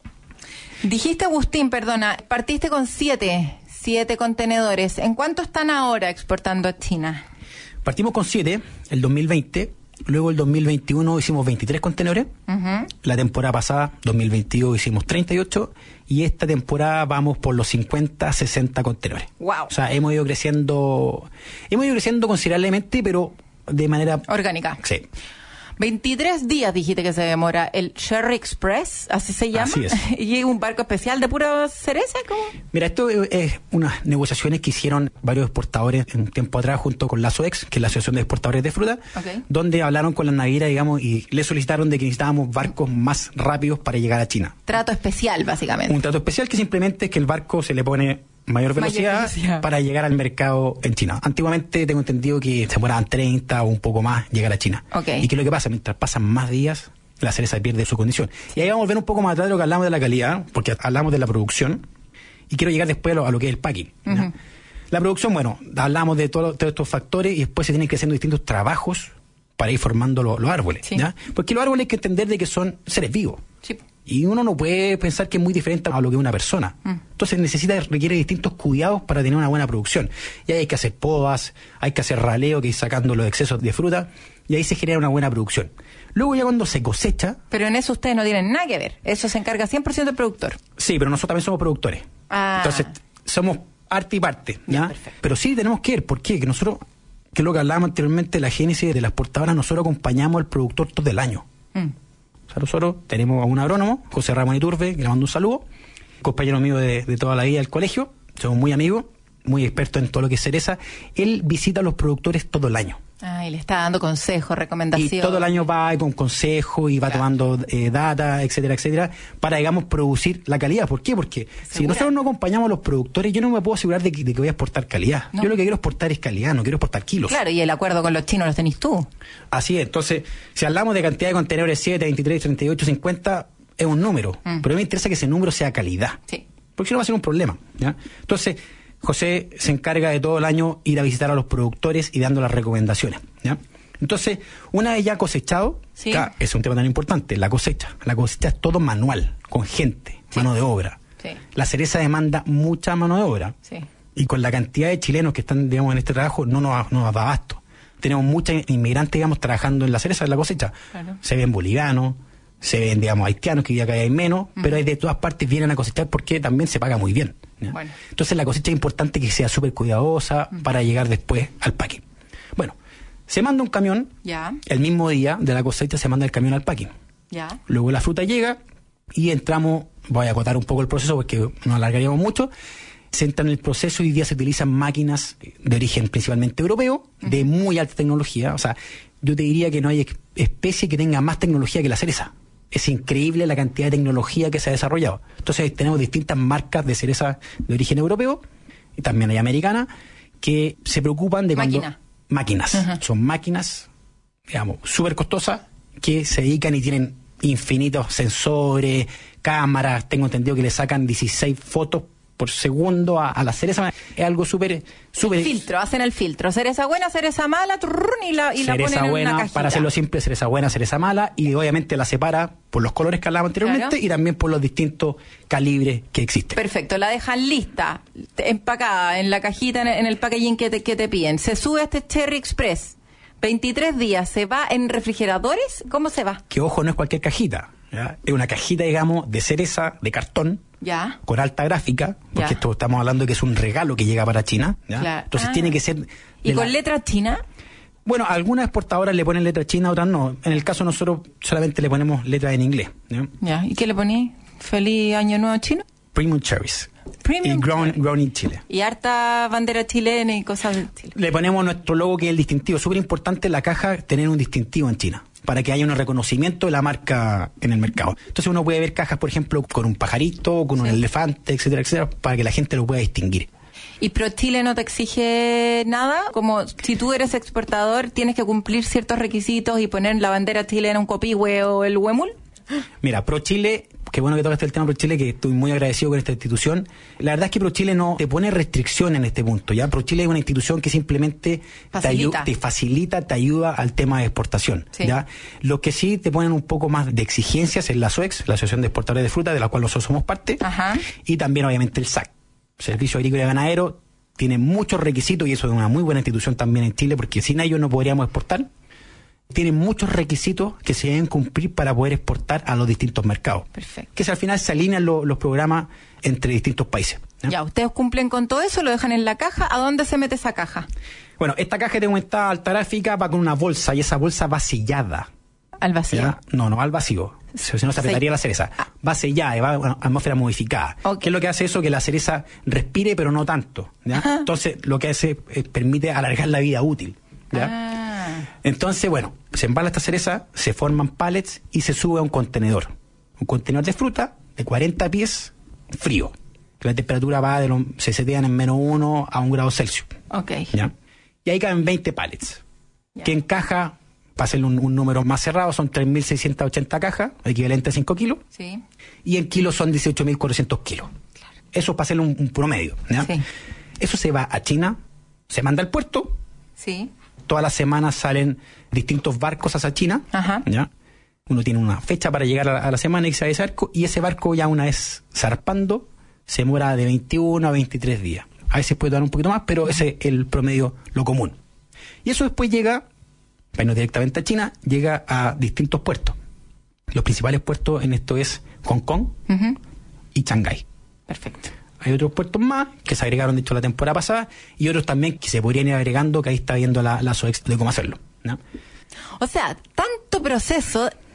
Dijiste, Agustín, perdona, partiste con siete, siete contenedores. ¿En cuánto están ahora exportando a China? Partimos con siete, el dos mil veinte. Luego el dos mil veintiuno hicimos veintitrés contenedores, uh-huh. La temporada pasada, dos mil veintidós, hicimos treinta y ocho y esta temporada vamos por los cincuenta, sesenta contenedores. Wow. O sea, hemos ido creciendo, hemos ido creciendo considerablemente, pero de manera... orgánica. Sí. veintitrés días dijiste que se demora el Cherry Express, así se llama. Así es. ¿Y es un barco especial de pura cereza? ¿Cómo? Mira, esto es unas negociaciones que hicieron varios exportadores en un tiempo atrás junto con la SOEX, que es la Asociación de Exportadores de Fruta, okay. donde hablaron con las navieras, digamos, y le solicitaron de que necesitábamos barcos más rápidos para llegar a China. Trato especial, básicamente. Un trato especial que simplemente es que el barco se le pone mayor velocidad, mayor velocidad para llegar al mercado en China. Antiguamente tengo entendido que se demoraban treinta o un poco más llegar a China. Okay. ¿Y qué es lo que pasa? Mientras pasan más días, la cereza pierde su condición. Y ahí vamos a ver un poco más atrás de lo que hablamos de la calidad, porque hablamos de la producción, y quiero llegar después a lo, a lo que es el packing. Uh-huh. La producción, bueno, hablamos de todo, todos estos factores y después se tienen que hacer distintos trabajos para ir formando lo, los árboles. Sí. ¿ya? Porque los árboles hay que entender de que son seres vivos. Sí. Y uno no puede pensar que es muy diferente a lo que es una persona. Mm. Entonces necesita, requiere distintos cuidados para tener una buena producción. Y ahí hay que hacer podas, hay que hacer raleo, que ir sacando los excesos de fruta, y ahí se genera una buena producción. Luego ya cuando se cosecha... Pero en eso ustedes no tienen nada que ver. Eso se encarga cien por ciento el productor. Sí, pero nosotros también somos productores. Ah. Entonces somos arte y parte. ¿ya? Ya, pero sí tenemos que ver. ¿Por qué? Que nosotros, que es lo que hablábamos anteriormente, la génesis de las exportadoras, nosotros acompañamos al productor todo el año. Mm. O sea, nosotros tenemos a un agrónomo, José Ramón Iturbe, que le mando un saludo, compañero mío de, de toda la vida del colegio, somos muy amigos, muy experto en todo lo que es cereza, él visita a los productores todo el año. Ah, y le está dando consejos, recomendaciones. Y todo el año va con consejos y va claro. tomando eh, data, etcétera, etcétera, para, digamos, producir la calidad. ¿Por qué? Porque ¿segura? Si nosotros no acompañamos a los productores, yo no me puedo asegurar de que, de que voy a exportar calidad. No. Yo lo que quiero exportar es calidad, no quiero exportar kilos. Claro, y el acuerdo con los chinos los tenés tú. Así es. Entonces, si hablamos de cantidad de contenedores siete, veintitrés, treinta y ocho, cincuenta, es un número. Mm. Pero a mí me interesa que ese número sea calidad. Sí. Porque si no va a ser un problema, ¿ya? Entonces, José se encarga de todo el año ir a visitar a los productores y dando las recomendaciones, ¿ya? Entonces, una vez ya cosechado, ¿sí? Acá es un tema tan importante, la cosecha. La cosecha es todo manual, con gente, sí. mano de obra. Sí. La cereza demanda mucha mano de obra. Sí. Y con la cantidad de chilenos que están, digamos, en este trabajo, no nos, no nos da abasto. Tenemos muchos inmigrantes, digamos, trabajando en la cereza, en la cosecha. Claro. Se ven bolivianos, se ven, digamos, haitianos, que ya cada vez hay menos, uh-huh. pero de todas partes vienen a cosechar porque también se paga muy bien. Bueno. Entonces, la cosecha es importante que sea súper cuidadosa uh-huh. para llegar después al packing. Bueno, se manda un camión, ya. el mismo día de la cosecha se manda el camión al packing. Ya. Luego la fruta llega y entramos, voy a acotar un poco el proceso porque nos alargaríamos mucho, se entra en el proceso y hoy día se utilizan máquinas de origen principalmente europeo, uh-huh. de muy alta tecnología. O sea, yo te diría que no hay especie que tenga más tecnología que la cereza. Es increíble la cantidad de tecnología que se ha desarrollado. Entonces tenemos distintas marcas de cereza de origen europeo, y también hay americana, que se preocupan de cuando... Máquina. Máquinas. Uh-huh. Son máquinas, digamos, súper costosas, que se dedican y tienen infinitos sensores, cámaras. Tengo entendido que le sacan dieciséis fotos por segundo a, a la cereza. Es algo súper... súper filtro, hacen el filtro. Cereza buena, cereza mala, trrr, y la, y la cereza ponen buena, en una cajita. para hacerlo simple, cereza buena, cereza mala, y obviamente la separa por los colores que hablábamos anteriormente, claro. y también por los distintos calibres que existen. Perfecto, la dejan lista, empacada en la cajita, en el, en el packaging que te, que te piden. Se sube a este Cherry Express, veintitrés días, ¿se va en refrigeradores? ¿Cómo se va? Que ojo, no es cualquier cajita, ¿ya? Es una cajita, digamos, de cereza, de cartón, ya. con alta gráfica, porque ya. esto estamos hablando que es un regalo que llega para China, ¿ya? Claro. Entonces ah. tiene que ser... ¿Y con la... letra china? Bueno, algunas exportadoras le ponen letra china, otras no. En el caso de nosotros solamente le ponemos letra en inglés, ¿ya? Ya. ¿Y qué le poní? ¿Feliz Año Nuevo Chino? Premium Cherries. Premium y grown, Cherries. grown in Chile. Y harta bandera chilena y cosas de Chile. Le ponemos nuestro logo, que es el distintivo. Súper importante en la caja tener un distintivo en China, para que haya un reconocimiento de la marca en el mercado. Entonces uno puede ver cajas, por ejemplo, con un pajarito, con sí. un elefante, etcétera, etcétera, para que la gente lo pueda distinguir. ¿Y ProChile no te exige nada? Como si tú eres exportador, tienes que cumplir ciertos requisitos y poner la bandera chilena, un copihue o el huemul. Mira, ProChile, qué bueno que tocaste el tema ProChile, que estoy muy agradecido con esta institución. La verdad es que ProChile no te pone restricción en este punto, ¿ya? ProChile es una institución que simplemente te, ayu- te facilita, te ayuda al tema de exportación, sí. ¿ya? Lo que sí te ponen un poco más de exigencias es la S O E X, la Asociación de Exportadores de Fruta, de la cual nosotros somos parte, Ajá. y también obviamente el S A C, Servicio Agrícola y Ganadero, tiene muchos requisitos, y eso es una muy buena institución también en Chile, porque sin ellos no podríamos exportar. Tienen muchos requisitos que se deben cumplir para poder exportar a los distintos mercados. Perfecto. Que si al final se alinean lo, los programas entre distintos países. ¿Ya? Ya, ustedes cumplen con todo eso, lo dejan en la caja. ¿A dónde se mete esa caja? Bueno, esta caja de aumentada alta gráfica va con una bolsa, y esa bolsa va sellada. ¿Al vacío? ¿Ya? No, no, al vacío. Si no, se apretaría la cereza. Ah. Va sellada, va a una atmósfera modificada. Okay. ¿Qué es lo que hace eso? Que la cereza respire, pero no tanto. ¿Ya? Ajá. Entonces, lo que hace es permite alargar la vida útil. ¿Ya? Ah. Entonces, bueno, se embala esta cereza, se forman pallets y se sube a un contenedor. Un contenedor de fruta de cuarenta pies, frío. La temperatura va de los, se setean en menos uno a un grado Celsius. Ok. ¿Ya? Y ahí caben veinte pallets. Ya. Que en caja, para hacer un, un número más cerrado, son tres mil seiscientas ochenta cajas, equivalente a cinco kilos. Sí. Y en kilos son dieciocho mil cuatrocientos kilos. Claro. Eso es para hacer un, un promedio. ¿Ya? Sí. Eso se va a China, se manda al puerto. Sí. Todas las semanas salen distintos barcos hacia China. Ajá. ¿Ya? Uno tiene una fecha para llegar a la, a la semana y se va ese barco, y ese barco ya una vez zarpando se demora de veintiuno a veintitrés días. A veces puede dar un poquito más, pero ese es el promedio, lo común. Y eso después llega, bueno, directamente a China, llega a distintos puertos. Los principales puertos en esto es Hong Kong Uh-huh. y Shanghái. Perfecto. Hay otros puertos más que se agregaron, de hecho, la temporada pasada, y otros también que se podrían ir agregando, que ahí está viendo la, la S O E X de cómo hacerlo, ¿no? O sea, tanto proceso.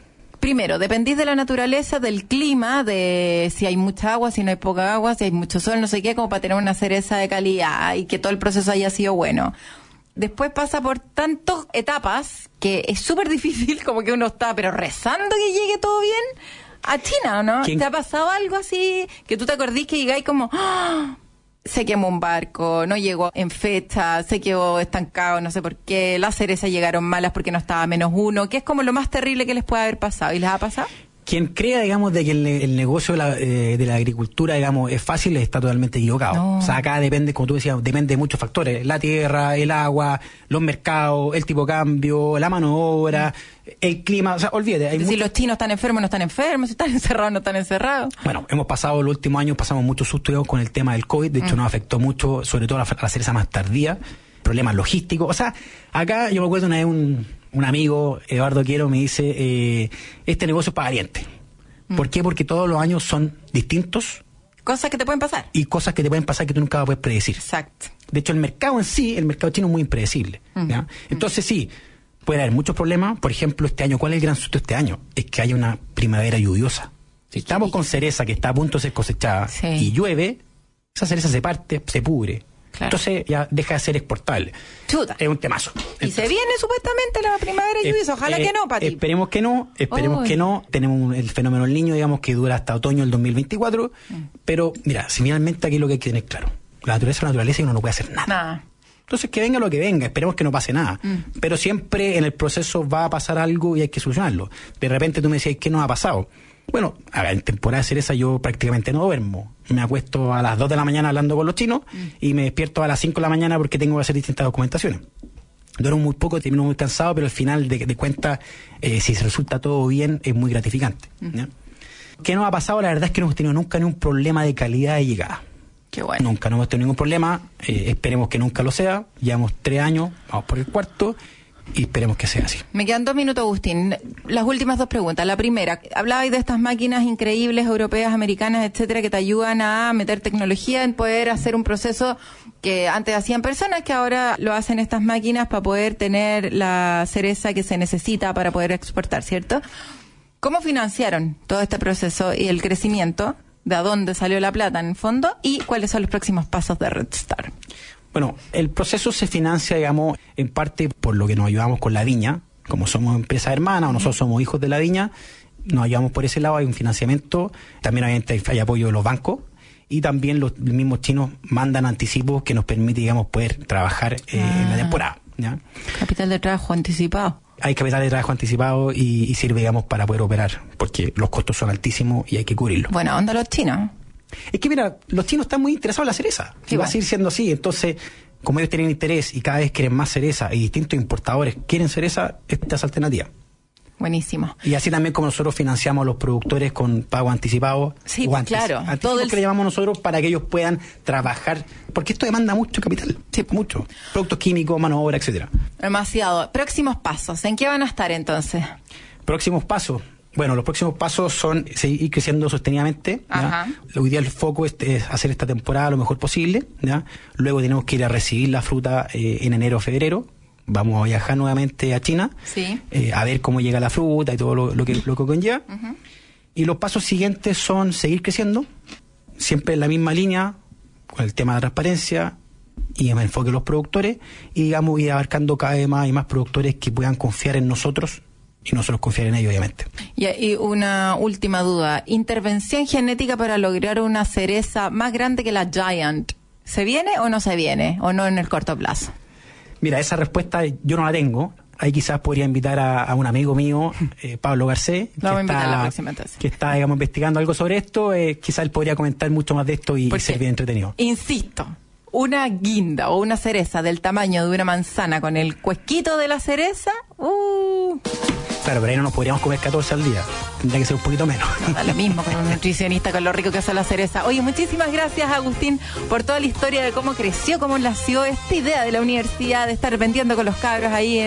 primero, dependís de la naturaleza, del clima, de si hay mucha agua, si no hay poca agua, si hay mucho sol, no sé qué, como para tener una cereza de calidad y que todo el proceso haya sido bueno. Después pasa por tantas etapas que es súper difícil, como que uno está pero rezando que llegue todo bien a China, ¿o no? ¿Quién? ¿Te ha pasado algo así que tú te acordís que llegáis como... ¡ah! Se quemó un barco, no llegó en fecha, se quedó estancado, no sé por qué, las cerezas llegaron malas porque no estaba a menos uno, que es como lo más terrible que les puede haber pasado. ¿Y les ha pasado? Quien crea, digamos, de que el, el negocio de la, eh, de la agricultura, digamos, es fácil, está totalmente equivocado. No. O sea, acá depende, como tú decías, depende de muchos factores. La tierra, el agua, los mercados, el tipo de cambio, la mano de obra, el clima. O sea, olvídate. Hay Si mucho... los chinos están enfermos, no están enfermos, si están encerrados, no están encerrados. Bueno, hemos pasado los últimos años, pasamos muchos sustos digamos, con el tema del COVID. De hecho, mm. nos afectó mucho, sobre todo a la, a la cereza más tardía. Problemas logísticos. O sea, acá yo me acuerdo una vez un, un amigo, Eduardo Quiero, me dice, eh, este negocio es para valientes. ¿Por qué? Porque todos los años son distintos. Cosas que te pueden pasar. Y cosas que te pueden pasar que tú nunca vas a poder predecir. Exacto. De hecho, el mercado en sí, el mercado chino es muy impredecible. Uh-huh. ¿Ya? Entonces, sí, puede haber muchos problemas. Por ejemplo, este año, ¿cuál es el gran susto este año? Es que haya una primavera lluviosa. Si estamos con cereza que está a punto de ser cosechada sí. y llueve, esa cereza se parte, se pudre. Claro. Entonces ya deja de ser exportable. Chuta. Es un temazo. Y Entonces, se viene supuestamente la primavera lluviosa. Ojalá eh, que no, Pati. Esperemos que no, esperemos Oy. que no. Tenemos un, el fenómeno del Niño, digamos, que dura hasta otoño del dos mil veinticuatro. Mm. Pero, mira, si finalmente aquí lo que hay que tener claro. La naturaleza es la naturaleza y uno no puede hacer nada. Nada. Entonces, que venga lo que venga, esperemos que no pase nada. Mm. Pero siempre en el proceso va a pasar algo y hay que solucionarlo. De repente tú me decías, ¿qué nos ha pasado? Bueno, en temporada de cereza yo prácticamente no duermo. Me acuesto a las dos de la mañana hablando con los chinos mm. y me despierto a las cinco de la mañana porque tengo que hacer distintas documentaciones. Duermo muy poco, termino muy cansado, pero al final de, de cuentas, eh, si se resulta todo bien, es muy gratificante. Mm. ¿Ya? ¿Qué nos ha pasado? La verdad es que no hemos tenido nunca ningún problema de calidad de llegada. Qué bueno. Nunca, no hemos tenido ningún problema. Eh, esperemos que nunca lo sea. Llevamos tres años, vamos por el cuarto. Y esperemos que sea así. Me quedan dos minutos, Agustín. Las últimas dos preguntas. La primera, hablabais de estas máquinas increíbles, europeas, americanas, etcétera, que te ayudan a meter tecnología en poder hacer un proceso que antes hacían personas, que ahora lo hacen estas máquinas para poder tener la cereza que se necesita para poder exportar, ¿cierto? ¿Cómo financiaron todo este proceso y el crecimiento? ¿De dónde salió la plata en el fondo? ¿Y cuáles son los próximos pasos de Red Star? Bueno, el proceso se financia, digamos, en parte por lo que nos ayudamos con la viña. Como somos empresa hermana o nosotros somos hijos de la viña, nos ayudamos por ese lado, hay un financiamiento. También obviamente hay apoyo de los bancos. Y también los mismos chinos mandan anticipos que nos permite, digamos, poder trabajar eh, ah, en la temporada. ¿Ya? Capital de trabajo anticipado. Hay capital de trabajo anticipado y, y sirve, digamos, para poder operar, porque los costos son altísimos y hay que cubrirlos. Buena onda los chinos. Es que mira, los chinos están muy interesados en la cereza y va a seguir siendo así. Entonces, como ellos tienen interés y cada vez quieren más cereza y distintos importadores quieren cereza, esta es alternativa. Buenísimo. Y así también como nosotros financiamos a los productores con pago anticipado. Sí, o antes, claro. Anticipos todo el... que le llamamos nosotros para que ellos puedan trabajar, porque esto demanda mucho capital. Sí, mucho. Productos químicos, mano de obra, etcétera. Demasiado. Próximos pasos. ¿En qué van a estar entonces? Próximos pasos. Bueno, los próximos pasos son seguir creciendo sostenidamente. ¿Ya? Hoy día el foco es, es hacer esta temporada lo mejor posible. ¿Ya? Luego tenemos que ir a recibir la fruta eh, en enero o febrero. Vamos a viajar nuevamente a China, sí. eh, a ver cómo llega la fruta y todo lo, lo, que, lo que conlleva. Uh-huh. Y los pasos siguientes son seguir creciendo, siempre en la misma línea, con el tema de la transparencia y el enfoque de los productores, y digamos ir abarcando cada vez más y más productores que puedan confiar en nosotros y nosotros confiar en ellos, obviamente. Y, y una última duda, intervención genética para lograr una cereza más grande que la Giant, ¿se viene o no se viene? ¿O no en el corto plazo? Mira, esa respuesta yo no la tengo. Ahí quizás podría invitar a, a un amigo mío, eh, Pablo Garcés, que, está, que está, digamos, investigando algo sobre esto. Eh, quizás él podría comentar mucho más de esto y Porque, ser bien entretenido. Insisto, una guinda o una cereza del tamaño de una manzana con el cuesquito de la cereza, uh... Claro, pero ahí no nos podríamos comer catorce al día. Tendría que ser un poquito menos. Da lo mismo con un nutricionista, con lo rico que hace la cereza. Oye, muchísimas gracias, Agustín, por toda la historia de cómo creció, cómo nació esta idea de la universidad, de estar vendiendo con los cabros ahí en,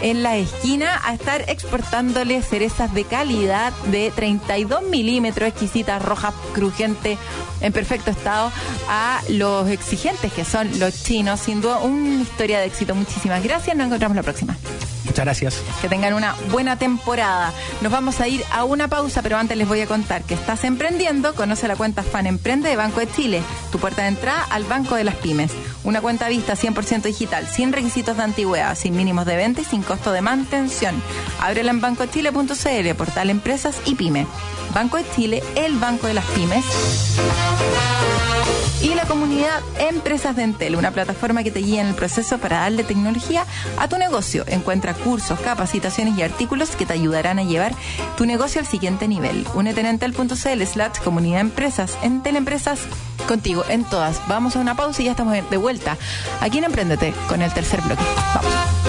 en la esquina a estar exportándole cerezas de calidad de treinta y dos milímetros, exquisitas, rojas, crujientes, en perfecto estado, a los exigentes que son los chinos. Sin duda, una historia de éxito. Muchísimas gracias. Nos encontramos la próxima. Muchas gracias. Que tengan una buena temporada. Nos vamos a ir a una pausa, pero antes les voy a contar que estás emprendiendo. Conoce la cuenta Fan Emprende de Banco de Chile, tu puerta de entrada al Banco de las Pymes. Una cuenta vista cien por ciento digital, sin requisitos de antigüedad, sin mínimos de venta y sin costo de mantención. Ábrela en banco chile punto c l, portal Empresas y Pyme. Banco de Chile, el Banco de las Pymes. Y la comunidad Empresas de Entel, una plataforma que te guía en el proceso para darle tecnología a tu negocio. Encuentra cursos, capacitaciones y artículos que te ayudarán a llevar tu negocio al siguiente nivel. Únete en entel punto c l slash comunidad empresas. Entel Empresas, contigo en todas. Vamos a una pausa y ya estamos de vuelta aquí en Emprendete con el tercer bloque. Vamos.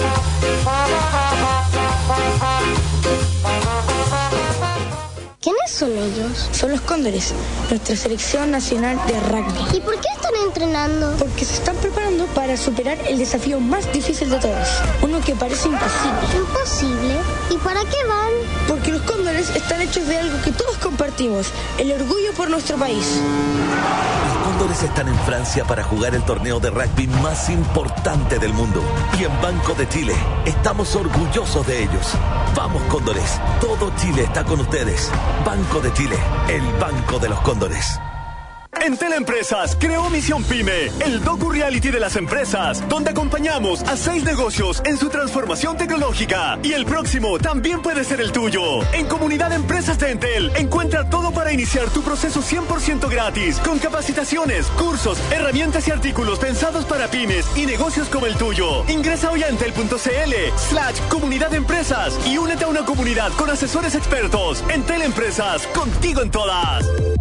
¿Quiénes son ellos? Son los Cóndores, nuestra selección nacional de rugby. ¿Y por qué están entrenando? Porque se están preparando para superar el desafío más difícil de todos. Uno que parece imposible. ¿Imposible? ¿Y para qué van? Porque los Cóndores están hechos de algo que todos compartimos, el orgullo por nuestro país. Los Cóndores están en Francia para jugar el torneo de rugby más importante del mundo. Y en Banco de Chile estamos orgullosos de ellos. Vamos, Cóndores, todo Chile está con ustedes. Banco de Chile, el Banco de los Cóndores. En Teleempresas creó Misión Pyme, el docu-reality de las empresas, donde acompañamos a seis negocios en su transformación tecnológica. Y el próximo también puede ser el tuyo. En Comunidad Empresas de Entel, encuentra todo para iniciar tu proceso cien por ciento gratis, con capacitaciones, cursos, herramientas y artículos pensados para pymes y negocios como el tuyo. Ingresa hoy a entel punto c l slash comunidad empresas y únete a una comunidad con asesores expertos. Entel Empresas, contigo en todas.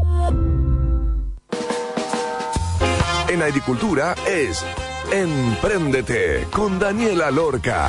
En agricultura es Empréndete con Daniela Lorca.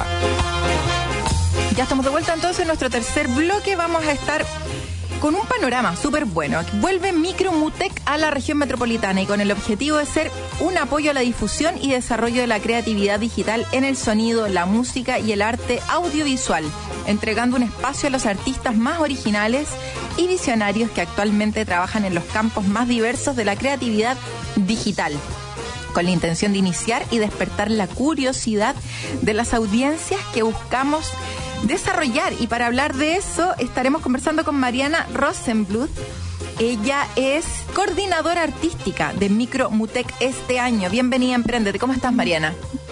Ya estamos de vuelta entonces en nuestro tercer bloque. Vamos a estar con un panorama súper bueno. Vuelve Micromutec a la región metropolitana y con el objetivo de ser un apoyo a la difusión y desarrollo de la creatividad digital en el sonido, la música y el arte audiovisual, entregando un espacio a los artistas más originales y visionarios que actualmente trabajan en los campos más diversos de la creatividad digital, con la intención de iniciar y despertar la curiosidad de las audiencias que buscamos desarrollar. Y para hablar de eso estaremos conversando con Mariana Rosenbluth. Ella es coordinadora artística de Micromutec este año. Bienvenida a Emprendete. ¿Cómo estás, Mariana?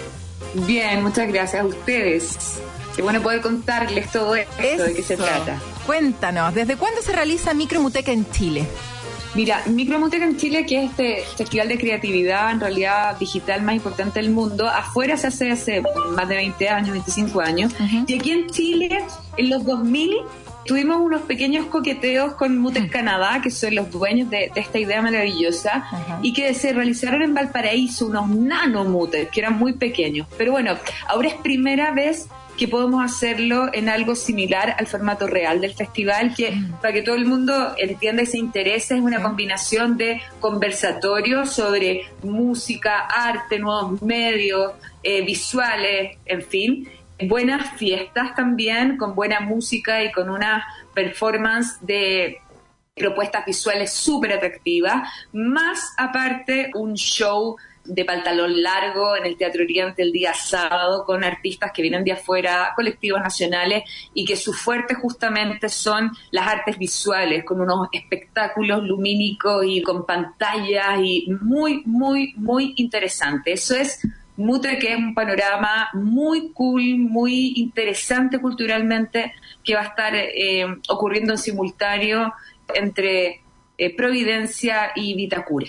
Bien, muchas gracias a ustedes. Qué bueno poder contarles todo esto, eso. ¿De qué se trata? Cuéntanos, ¿desde cuándo se realiza Micromutec en Chile? Mira, Micromutec en Chile, que es este festival de creatividad, en realidad digital más importante del mundo, afuera se hace hace más de veinte años, veinticinco años, uh-huh. Y aquí en Chile, en los dos mil, tuvimos unos pequeños coqueteos con Mutec Canadá, que son los dueños de, de esta idea maravillosa, uh-huh. Y que se realizaron en Valparaíso unos nano Mutec, que eran muy pequeños. Pero bueno, ahora es primera vez que podemos hacerlo en algo similar al formato real del festival, que mm. para que todo el mundo entienda y se interese, es una combinación de conversatorios sobre música, arte, nuevos medios, eh, visuales, en fin, buenas fiestas también, con buena música y con una performance de propuestas visuales súper atractivas, más aparte un show de pantalón largo en el Teatro Oriente el día sábado con artistas que vienen de afuera, colectivos nacionales, y que su fuerte justamente son las artes visuales, con unos espectáculos lumínicos y con pantallas y muy, muy, muy interesante. Eso es Mutec, que es un panorama muy cool, muy interesante culturalmente, que va a estar eh, ocurriendo en simultáneo entre eh, Providencia y Vitacura.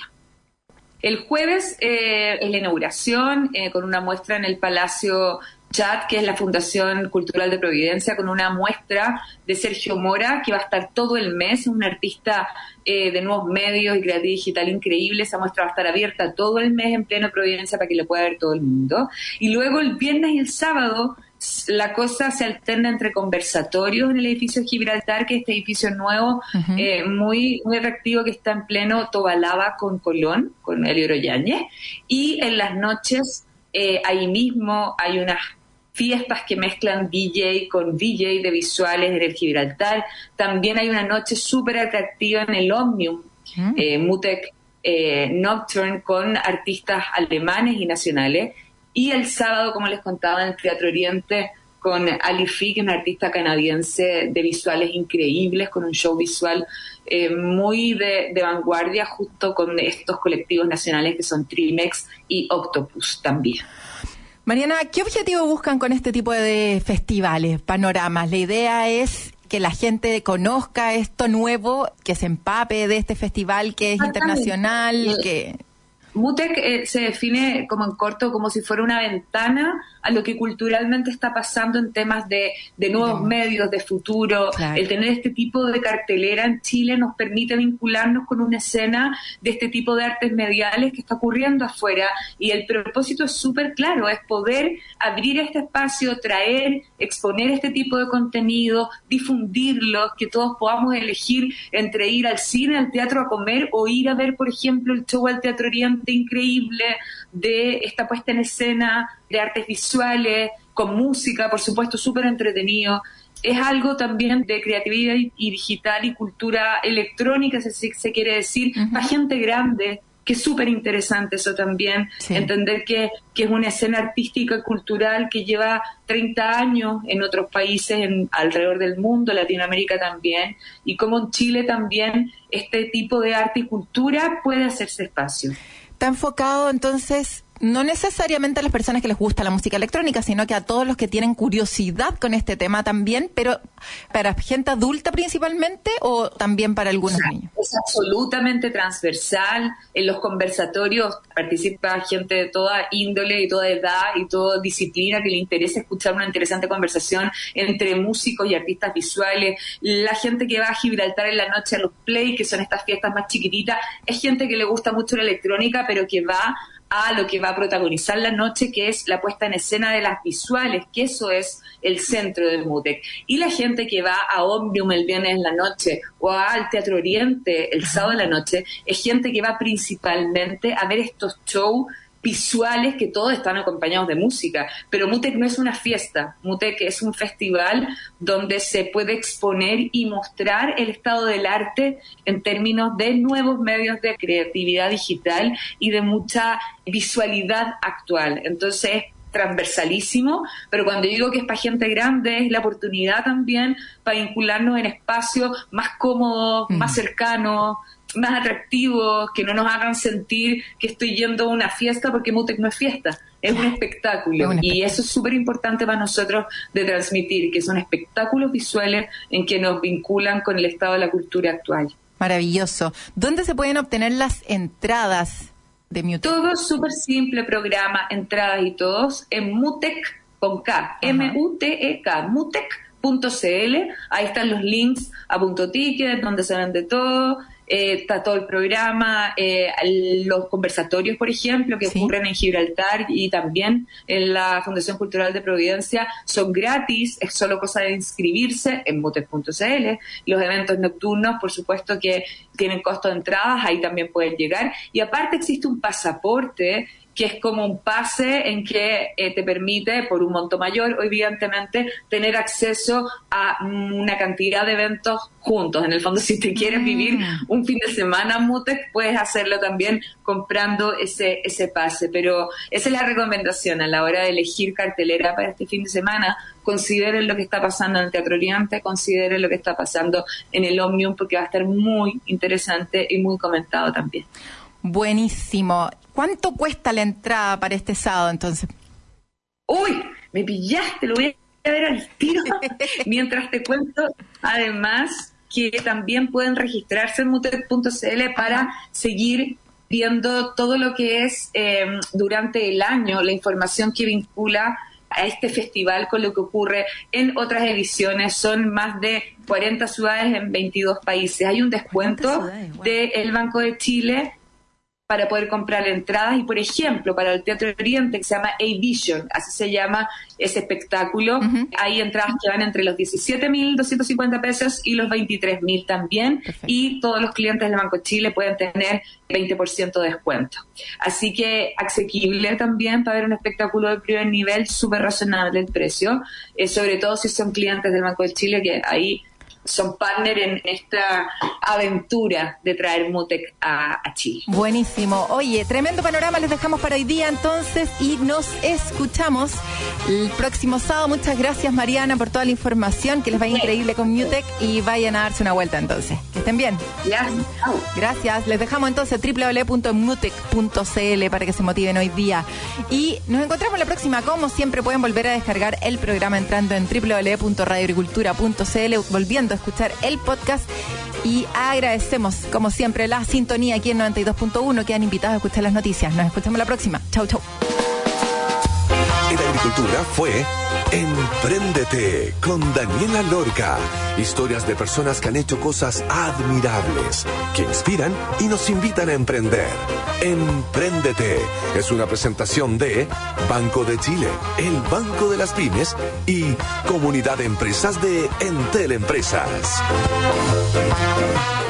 El jueves eh, es la inauguración eh, con una muestra en el Palacio Chat, que es la Fundación Cultural de Providencia, con una muestra de Sergio Mora, que va a estar todo el mes. Es un artista eh, de nuevos medios y creatividad digital increíble. Esa muestra va a estar abierta todo el mes en pleno Providencia para que lo pueda ver todo el mundo. Y luego el viernes y el sábado la cosa se alterna entre conversatorios en el edificio Gibraltar, que es este edificio nuevo, uh-huh. eh, muy, muy atractivo, que está en pleno Tobalaba con Colón, con Elio Yáñez, y en las noches eh, ahí mismo hay unas fiestas que mezclan D J con D J de visuales en el Gibraltar. También hay una noche súper atractiva en el Omnium, mm. eh, Mutec eh, Nocturne, con artistas alemanes y nacionales. Y el sábado, como les contaba, en el Teatro Oriente, con Ali Fee, que es una artista canadiense de visuales increíbles, con un show visual eh, muy de, de vanguardia, justo con estos colectivos nacionales que son Trimex y Octopus también. Mariana, ¿qué objetivo buscan con este tipo de festivales, panoramas? La idea es que la gente conozca esto nuevo, que se empape de este festival que es internacional, que... Mutec eh, se define como en corto como si fuera una ventana a lo que culturalmente está pasando en temas de, de nuevos no. medios, de futuro. Claro. El tener este tipo de cartelera en Chile nos permite vincularnos con una escena de este tipo de artes mediales que está ocurriendo afuera, y el propósito es súper claro, es poder abrir este espacio, traer, exponer este tipo de contenido, difundirlos, que todos podamos elegir entre ir al cine, al teatro a comer, o ir a ver, por ejemplo, el show al Teatro Oriente increíble de esta puesta en escena de artes visuales, con música, por supuesto, súper entretenido. Es algo también de creatividad y, y digital y cultura electrónica, se, se quiere decir, uh-huh. para gente grande, que es súper interesante eso también, sí. entender que, que es una escena artística y cultural que lleva treinta años en otros países en, alrededor del mundo, Latinoamérica también, y como en Chile también este tipo de arte y cultura puede hacerse espacio. Está enfocado entonces no necesariamente a las personas que les gusta la música electrónica, sino que a todos los que tienen curiosidad con este tema también, pero para gente adulta principalmente, o también para algunos o sea, niños. Es absolutamente transversal. En los conversatorios participa gente de toda índole y toda edad y toda disciplina que le interesa escuchar una interesante conversación entre músicos y artistas visuales. La gente que va a Gibraltar en la noche a los Play, que son estas fiestas más chiquititas, es gente que le gusta mucho la electrónica, pero que va a lo que va a protagonizar la noche, que es la puesta en escena de las visuales, que eso es el centro del Mutec. Y la gente que va a Omnium el viernes en la noche o al Teatro Oriente el sábado en la noche, es gente que va principalmente a ver estos shows visuales que todos están acompañados de música. Pero Mutec no es una fiesta, Mutec es un festival donde se puede exponer y mostrar el estado del arte en términos de nuevos medios de creatividad digital y de mucha visualidad actual. Entonces, transversalísimo, pero cuando digo que es para gente grande, es la oportunidad también para vincularnos en espacios más cómodos, mm. más cercanos, más atractivos, que no nos hagan sentir que estoy yendo a una fiesta, porque Mutec no es fiesta, es un espectáculo, es un espectáculo. Y eso es súper importante para nosotros de transmitir, que son espectáculos visuales en que nos vinculan con el estado de la cultura actual. Maravilloso. ¿Dónde se pueden obtener las entradas de Mutec? Todo súper simple, programa, entradas y todos en Mutec con K, M U T E K, Mutec punto C L. Ahí están los links a Punto Ticket, donde se vende todo. Eh, está todo el programa, eh, los conversatorios, por ejemplo, que sí. ocurren en Gibraltar y también en la Fundación Cultural de Providencia, son gratis, es solo cosa de inscribirse en mutec punto C L. Los eventos nocturnos, por supuesto que tienen costo de entradas, ahí también pueden llegar. Y aparte existe un pasaporte que es como un pase en que eh, te permite, por un monto mayor, evidentemente, tener acceso a una cantidad de eventos juntos. En el fondo, si te quieres vivir un fin de semana Mutec, puedes hacerlo también comprando ese ese pase. Pero esa es la recomendación a la hora de elegir cartelera para este fin de semana. Consideren lo que está pasando en el Teatro Oriente, consideren lo que está pasando en el Omnium, porque va a estar muy interesante y muy comentado también. Buenísimo. ¿Cuánto cuesta la entrada para este sábado, entonces? Uy, me pillaste, lo voy a ver al tiro. Mientras te cuento, además, que también pueden registrarse en mutec punto C L para seguir viendo todo lo que es eh, durante el año, la información que vincula a este festival con lo que ocurre en otras ediciones. Son más de cuarenta ciudades en veintidós países. Hay un descuento wow. del Banco de Chile para poder comprar entradas. Y, por ejemplo, para el Teatro Oriente, que se llama A-Vision, así se llama ese espectáculo, uh-huh. hay entradas que van entre los diecisiete mil doscientos cincuenta pesos y los veintitrés mil también. Perfecto. Y todos los clientes del Banco Chile pueden tener veinte por ciento de descuento. Así que asequible también para ver un espectáculo de primer nivel, súper razonable el precio, eh, sobre todo si son clientes del Banco de Chile, que ahí son partner en esta aventura de traer Mutec a, a Chile. Buenísimo. Oye, tremendo panorama les dejamos para hoy día entonces y nos escuchamos el próximo sábado. Muchas gracias, Mariana, por toda la información, que les vaya increíble con Mutec y vayan a darse una vuelta entonces. Que estén bien. Gracias. Gracias. Les dejamos entonces doble u doble u doble u punto mutec punto c l para que se motiven hoy día. Y nos encontramos la próxima. Como siempre, pueden volver a descargar el programa entrando en doble u doble u doble u punto radio agricultura punto c l, volviendo a escuchar el podcast, y agradecemos como siempre la sintonía aquí en noventa y dos punto uno, que han invitado a escuchar las noticias. Nos escuchamos la próxima. Chau, chau. En Agricultura fue Empréndete con Daniela Lorca. Historias de personas que han hecho cosas admirables, que inspiran y nos invitan a emprender. Empréndete es una presentación de Banco de Chile, el Banco de las Pymes y Comunidad de Empresas de Entel Empresas.